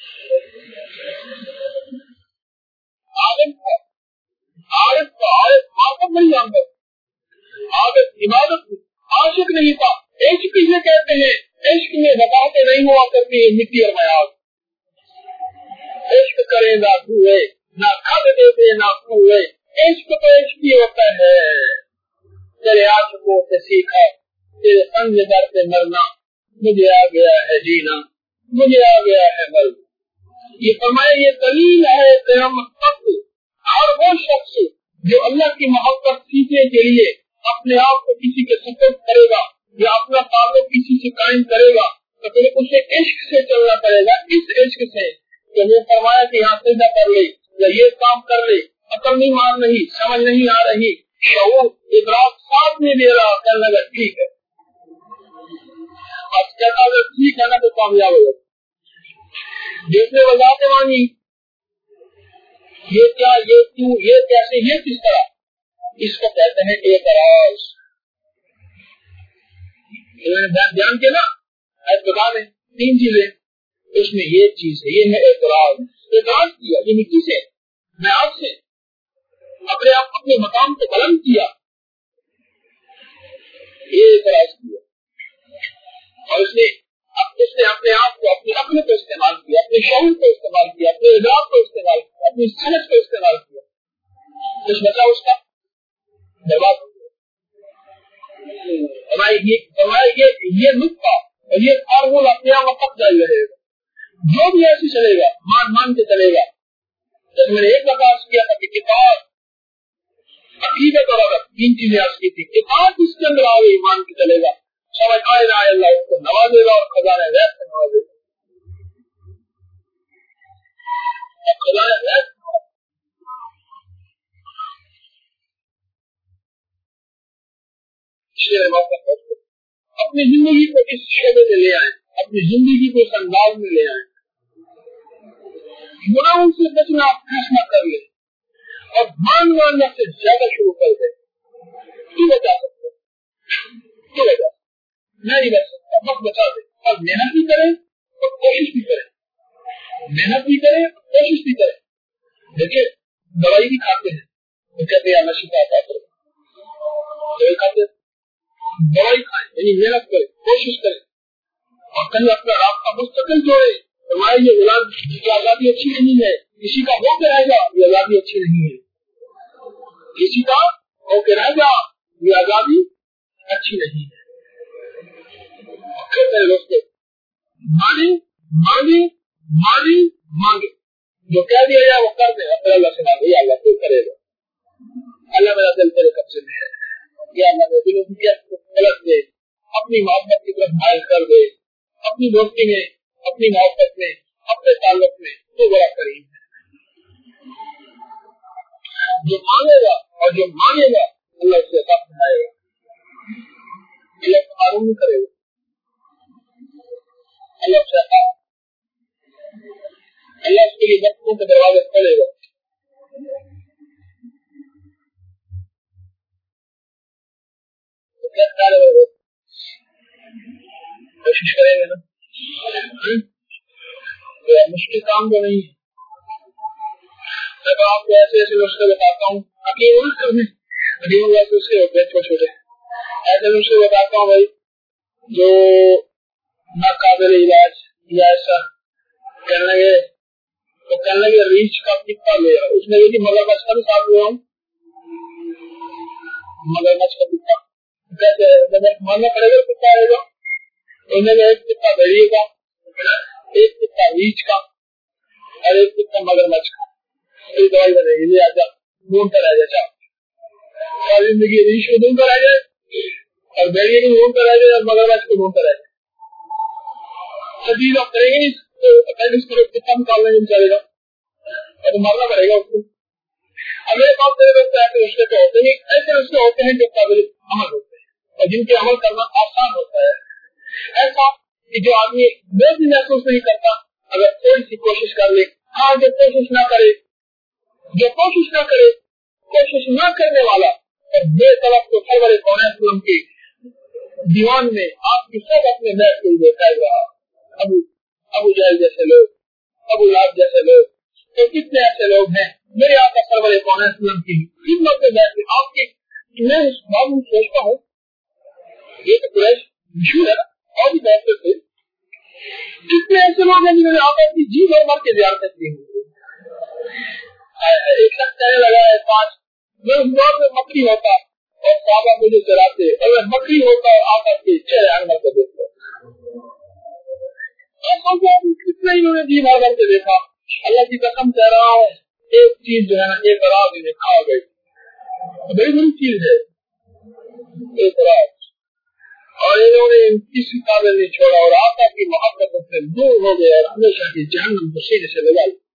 عالم تھا، عارف تھا، عارف ماں تک نہیں جانتا، عابد عبادت تھی، عاشق نہیں تھا، عشق کسے کہتے ہیں، عشق میں بتاتے نہیں ہوا کرتی ہے مٹی اور میاد، عشق کرے نہ دھوئے نہ کھد دیتے نہ کھوئے، عشق تو عشق ہی ہوتا ہے، تیرے عاشقوں سے سیکھا تیرے سنگ در سے مرنا، مجھے آ گیا ہے جینا، مجھے آ گیا ہے مرنا، یہ فرمایا یہ دلیل ہے قیامت تک ہر وہ شخص جو اللہ کی محبت سیکھنے کے لیے اپنے آپ کو کسی کے سپرد کرے گا یا اپنا تعلق کسی سے قائم کرے گا تو پھر اسے عشق سے چلنا پڑے گا، اس عشق سے کہ وہ فرمایا کہ یہاں سجدہ کر لے یا یہ کام کر لے، عقل نہیں مان رہی، سمجھ نہیں آ رہی، شعور ادراک ساتھ نہیں دے رہا، کہنے لگا ٹھیک ہے، اب کہتا اگر ٹھیک ہے نا تو کامیاب ہو جائے، جس نے وضاحت مانگی یہ کیا، یہ کیوں، یہ کیسے، یہ کس طرح، اس کو کہتے ہیں اعتراض، بیان کے نا ابتدا میں تین چیزیں، اس میں یہ چیز ہے، یہ ہے اعتراض، اعتراض کیا یعنی کسے، میں آپ سے اپنے آپ اپنے مقام کو بلند کیا، یہ اعتراض کیا، اور اس نے اس نے اپنے آپ کو اپنی عقل کو استعمال کیا، اپنے شعور کو استعمال کیا، اپنے ادراک کو استعمال کیا، اپنی سمجھ کو استعمال کیا، کچھ بچا اس کا برباد ہو گیا، یہ نقطہ اور یہ فارمولا قیامت تک جاری رہے گا، جو بھی ایسے چلے گا مان مان کے چلے گا، جب میں نے ایک بکاس کیا تھا کہ کتاب عقیدت اور عقل تین چیزیں عرض کی تھی، کتاب اس کے اندر آگے مان کے چلے گا، سمجھ آئے نہ آئے اللہ اس کو نوازے گا اور خزانہ غیب سے نوازے گا، خزانہ غیب اپنی زندگی کو اس شعبے میں لے آئے، اپنی زندگی کو اس انداز میں لے آئے، گناہوں سے بچنا فیصلہ کر لے اور مان ماننا سے زیادہ شروع کر دے، کیوں بچا سکتے کیوں بچا میں نہیں بچ سکتا، بس بچا دے، اور محنت بھی کرے اور کوشش بھی کرے، محنت بھی کرے اور کوشش بھی کرے، دیکھیے دوائی بھی کھاتے ہیں وہ کہتے ہیں نشے کا کرو، دوائی کھاتے دوائی کھائیں یعنی محنت کرے، کوشش کرے اور کہیں اپنا رابطہ مستقل جوڑے، ہماری یہ غلام کی آزادی اچھی نہیں ہے، کسی کا ہو کے رہے گا یہ آزادی اچھی نہیں ہے، کسی کا ہو کے رہ گا یہ آزادی اچھی نہیں ہے، میرے دوستوں مانی مانی مانی مانگے، جو کہہ دیا جائے وہ کر دے، اپنے اللہ سے مانگے، اللہ تو کرے گا، اللہ میرا دل تیرے قبضے میں ہے، یا اللہ میرے دل کو پلٹ دے، اپنی محبت کی طرف مائل کر دے، اپنی دوستی میں، اپنی محبت میں، اپنے تعلق میں تو بڑا کریم ہے، جو مانگے گا اور جو مانگے گا اللہ سے عطا فرمائے گا، اللہ کو معلوم نہیں کرے گا، اللہ سے عطا، اللہ اس کے لیے بچوں کے دروازے کھولے گا، کوشش کریں گے نا، مشکل کام تو نہیں ہے، میں تو آپ کو ایسے ایسے نسخے بتاتا ہوں، چھوٹے چھوٹے ایسے نسخے بتاتا ہوں بھائی جو ناقابل علاج یا ایسا کہنے لگے تو کہنے لگے ریچھ کا کتنا لے اس نے یہ مطلب اچھا بھی ساتھ ہوا ہوں मगरमच्छ का पिता कैसे मानना पड़ेगा, पिता आएगा उन्हें एक पिता भेड़िए का, एक पिता रीछ का और एक पिता मगरमच्छ का, ये दवाई बनेगी। ले आजा ढूंढ कर आ जाए, सारी जिंदगी रीछ को ढूंढ कर आ जाए और भेड़िए को ढूंढ कर आ जाए और मगरमच्छ को ढूंढ कर आ जाए। सभी लोग करेंगे तो पिता निकालने में चलेगा तो मारना पड़ेगा उसको। अब मेरे पास तेरे दोस्त ऐसे रिश्ते तो होते हैं, ऐसे रिश्ते होते हैं जो काबिल अमल होते हैं और जिनके अमल करना आसान होता है। ऐसा कि जो आदमी वो भी महसूस नहीं करता अगर थोड़ी सी कोशिश कर ले। हाँ, जो कोशिश ना करे, जो कोशिश ना करे, कोशिश ना करने वाला और बेतलब तो सरवर कौन के दीवान में आपकी सब अपने बैठ के बैठाएगा। अबू अबू जहल जैसे लोग, अबू लाभ जैसे लोग, तो कितने ऐसे लोग हैं मेरे आका सरवर कौन की खिदमत में बैठ के आपकी। मैं इस बात में सोचता हूँ ये तो कुरैश मशहूर है ना, और भी बैठते थे। कितने ऐसे लोग हैं जिन्होंने आका की जी भर भर के ज़ियारत की। एक शख्स कहने लगा है पांच मैं उस दौर में बकरी होता और साहबा मुझे चलाते और मैं बकरी होता और आका के चेहरे आनंद कर देते। कितने इन्होंने जी भर भर के देखा। अल्लाह की कसम कह रहा हूँ एक चीज जो है ना एक रात इन्हें खा गई, बड़ी बड़ी चीज है एक रात, और इन्होंने किसी काबिल नहीं छोड़ा और आका की मोहब्बत से दूर हो गया और हमेशा की जहन्नम को सीने से लगा ली।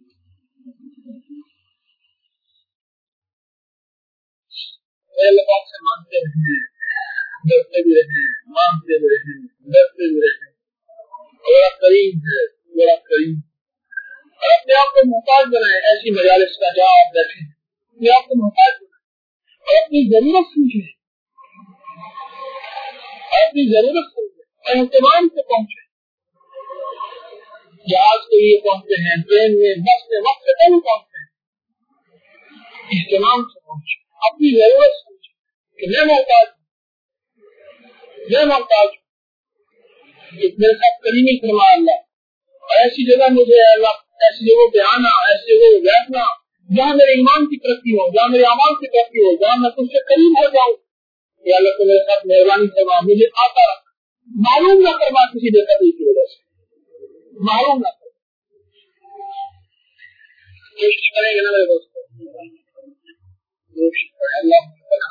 से मानते रहे, डरते भी रहे, मानते भी रहे, डरते भी रहे। बड़ा करीब है, बड़ा करीब। और अपने आप को मोहताज बनाए ऐसी मजालिस का जहाँ आप बैठे, अपने आप को मोहताज बनाए और अपनी जरूरत समझे, अपनी जरूरत समझे और इत्मीनान से पहुँचे। जहाज के लिए पहुँचते हैं, ट्रेन में, बस में, वक्त से पहले पहुँचते हैं, इत्मीनान से पहुँचे, अपनी जरूरत समझे कि मैं मोहताज, मैं मोहताज, मेरे साथ करीमी फरमा अल्लाह। और ऐसी जगह मुझे अल्लाह, ऐसी जगह पे आना, ऐसी जगह बैठना जहाँ मेरे ईमान की तरक्की हो, जहाँ मेरे अमाल की तरक्की हो, जहाँ मैं तुझसे करीब हो जाऊँ। या अल्लाह तो मेरे साथ मेहरबानी फरमा, मुझे आता रख, मालूम न फरमा किसी बेकदरी की वजह से, मालूम न कोशिश करेंगे ना मेरे दोस्तों, कोशिश करें। अल्लाह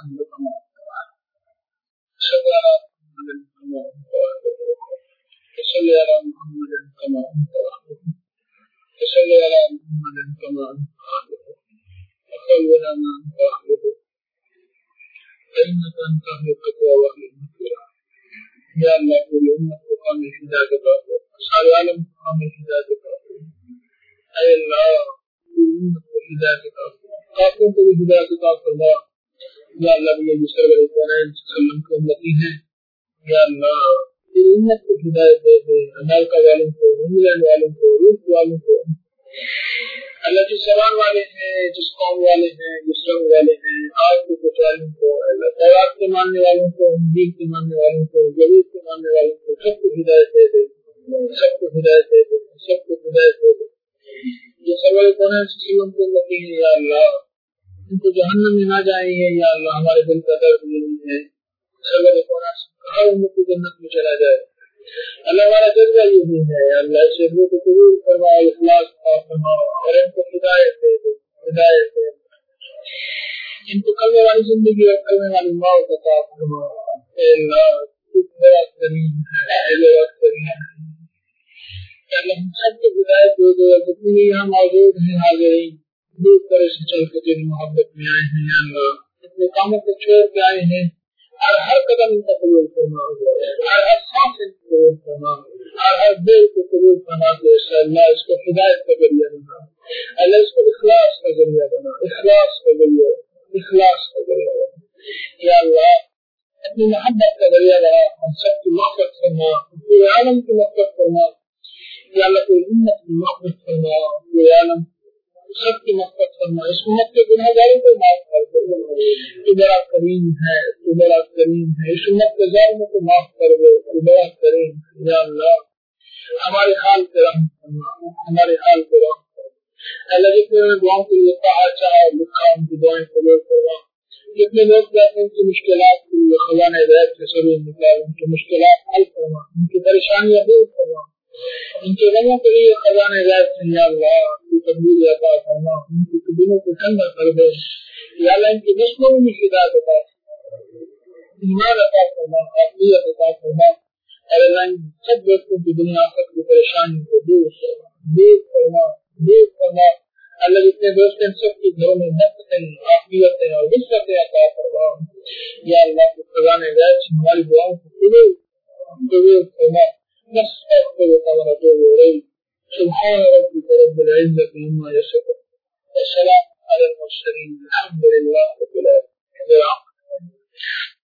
सारे आलम को हमें हिदायत दो, काफिरों को भी हिदायत अता फरमा। या अल्लाह ये मुसलमान कौन को उम्मती है, या अल्लाह तेरी उम्मत को हिदायत दे दे, अमेरिका वालों को, इंग्लैंड वालों को, रूस वालों को, अल्लाह जिस जबान वाले हैं, जिस कौम वाले हैं, जिस रंग वाले हैं, आज के कुछ वालों को, अल्लाह तौरात के मानने वालों को, इंजील के मानने वालों को, जबूर के मानने वालों को, सबको हिदायत दे दे, सबको हिदायत दे दे, सबको हिदायत दे दे। ये सवाल कौन है को लगी है, या अल्लाह उनको जहन्नम में ना जाएंगे, या अल्लाह हमारे दिल का दर्द नहीं है, सवाल कौन हर उनको जन्नत में चला जाए। अल्लाह हमारा जज्बा यही है, अल्लाह से को कबूल फरमाओ, इखलास फरमाओ और इनको हिदायत दे दो, हिदायत दे दो। इनको कलमे वाली जिंदगी और कलमे वाली मौत अता फरमाओ। अल्लाह तू बड़ा करीम है, बड़ा करीम है। अल्लाह हम सबको हिदायत दे दो, जितने यहाँ मौजूद हैं हाज़िरीन, दूर तरह से चल के तेरी मोहब्बत में आए हैं, अल्लाह अपने कामों को छोड़ के आए हैं, और हर कदम इनका कबूल फरमा, हर हर सांस इनको कबूल फरमा, हर हर दिल को कबूल फरमा दे। अल्लाह इसको हिदायत का जरिया बना, अल्लाह इसको इखलास का जरिया बना, इखलास का जरिया, इखलास का जरिया बना। या अल्लाह अपनी मोहब्बत का जरिया बना, हम सबकी मोहब्बत फरमा, पूरे आलम की मोहब्बत फरमा। या अल्लाह कोई उम्मत की मोहब्बत फरमा, पूरे आलम सबकी मोहब्बत फरमा। इस उम्मत के गुनहगारों को माफ कर दे, तू बड़ा करीम है, तू बड़ा करीम है। इस उम्मत के जालिमों को माफ कर दे, तू बड़ा करीम। या अल्लाह हमारे हाल पे रहम फरमा, हमारे हाल पे रहम फरमा। अल्लाह जितने दुआओं के लिए कहा चाहा लिखा उनकी दुआएं कबूल फरमा। جتنے لوگ کہتے ہیں ان کی مشکلات کے لیے خزانہ غیب سے ضرور نکال، ان کی مشکلات حل فرما، ان کی پریشانیاں دور فرما، ان کے غموں کے لیے خزانہ غیب سے یا اللہ کی تبدیلی عطا فرما، ان کی دلوں کو ٹھنڈا کر دے یا اللہ، ان کی نسلوں میں ہدایت عطا فرما، ایمان عطا فرما، عافیت عطا فرما، اور اللہ ان سب دوستوں کی دنیا آخرت کی پریشانی کو دور فرما، دور فرما، دور فرما۔ اللہ جتنے دوست ان سب کے گھروں میں برکتیں، عافیتیں اور وسعتیں عطا فرما، یا اللہ کے خزانے غیب سے ہماری دعاؤں کو قبول قبول فرما۔ نستغفرک ونتوب الیک، سبحان ربک رب العزة عما یصفون، وسلام علی المرسلین، الحمد للہ رب العالمین۔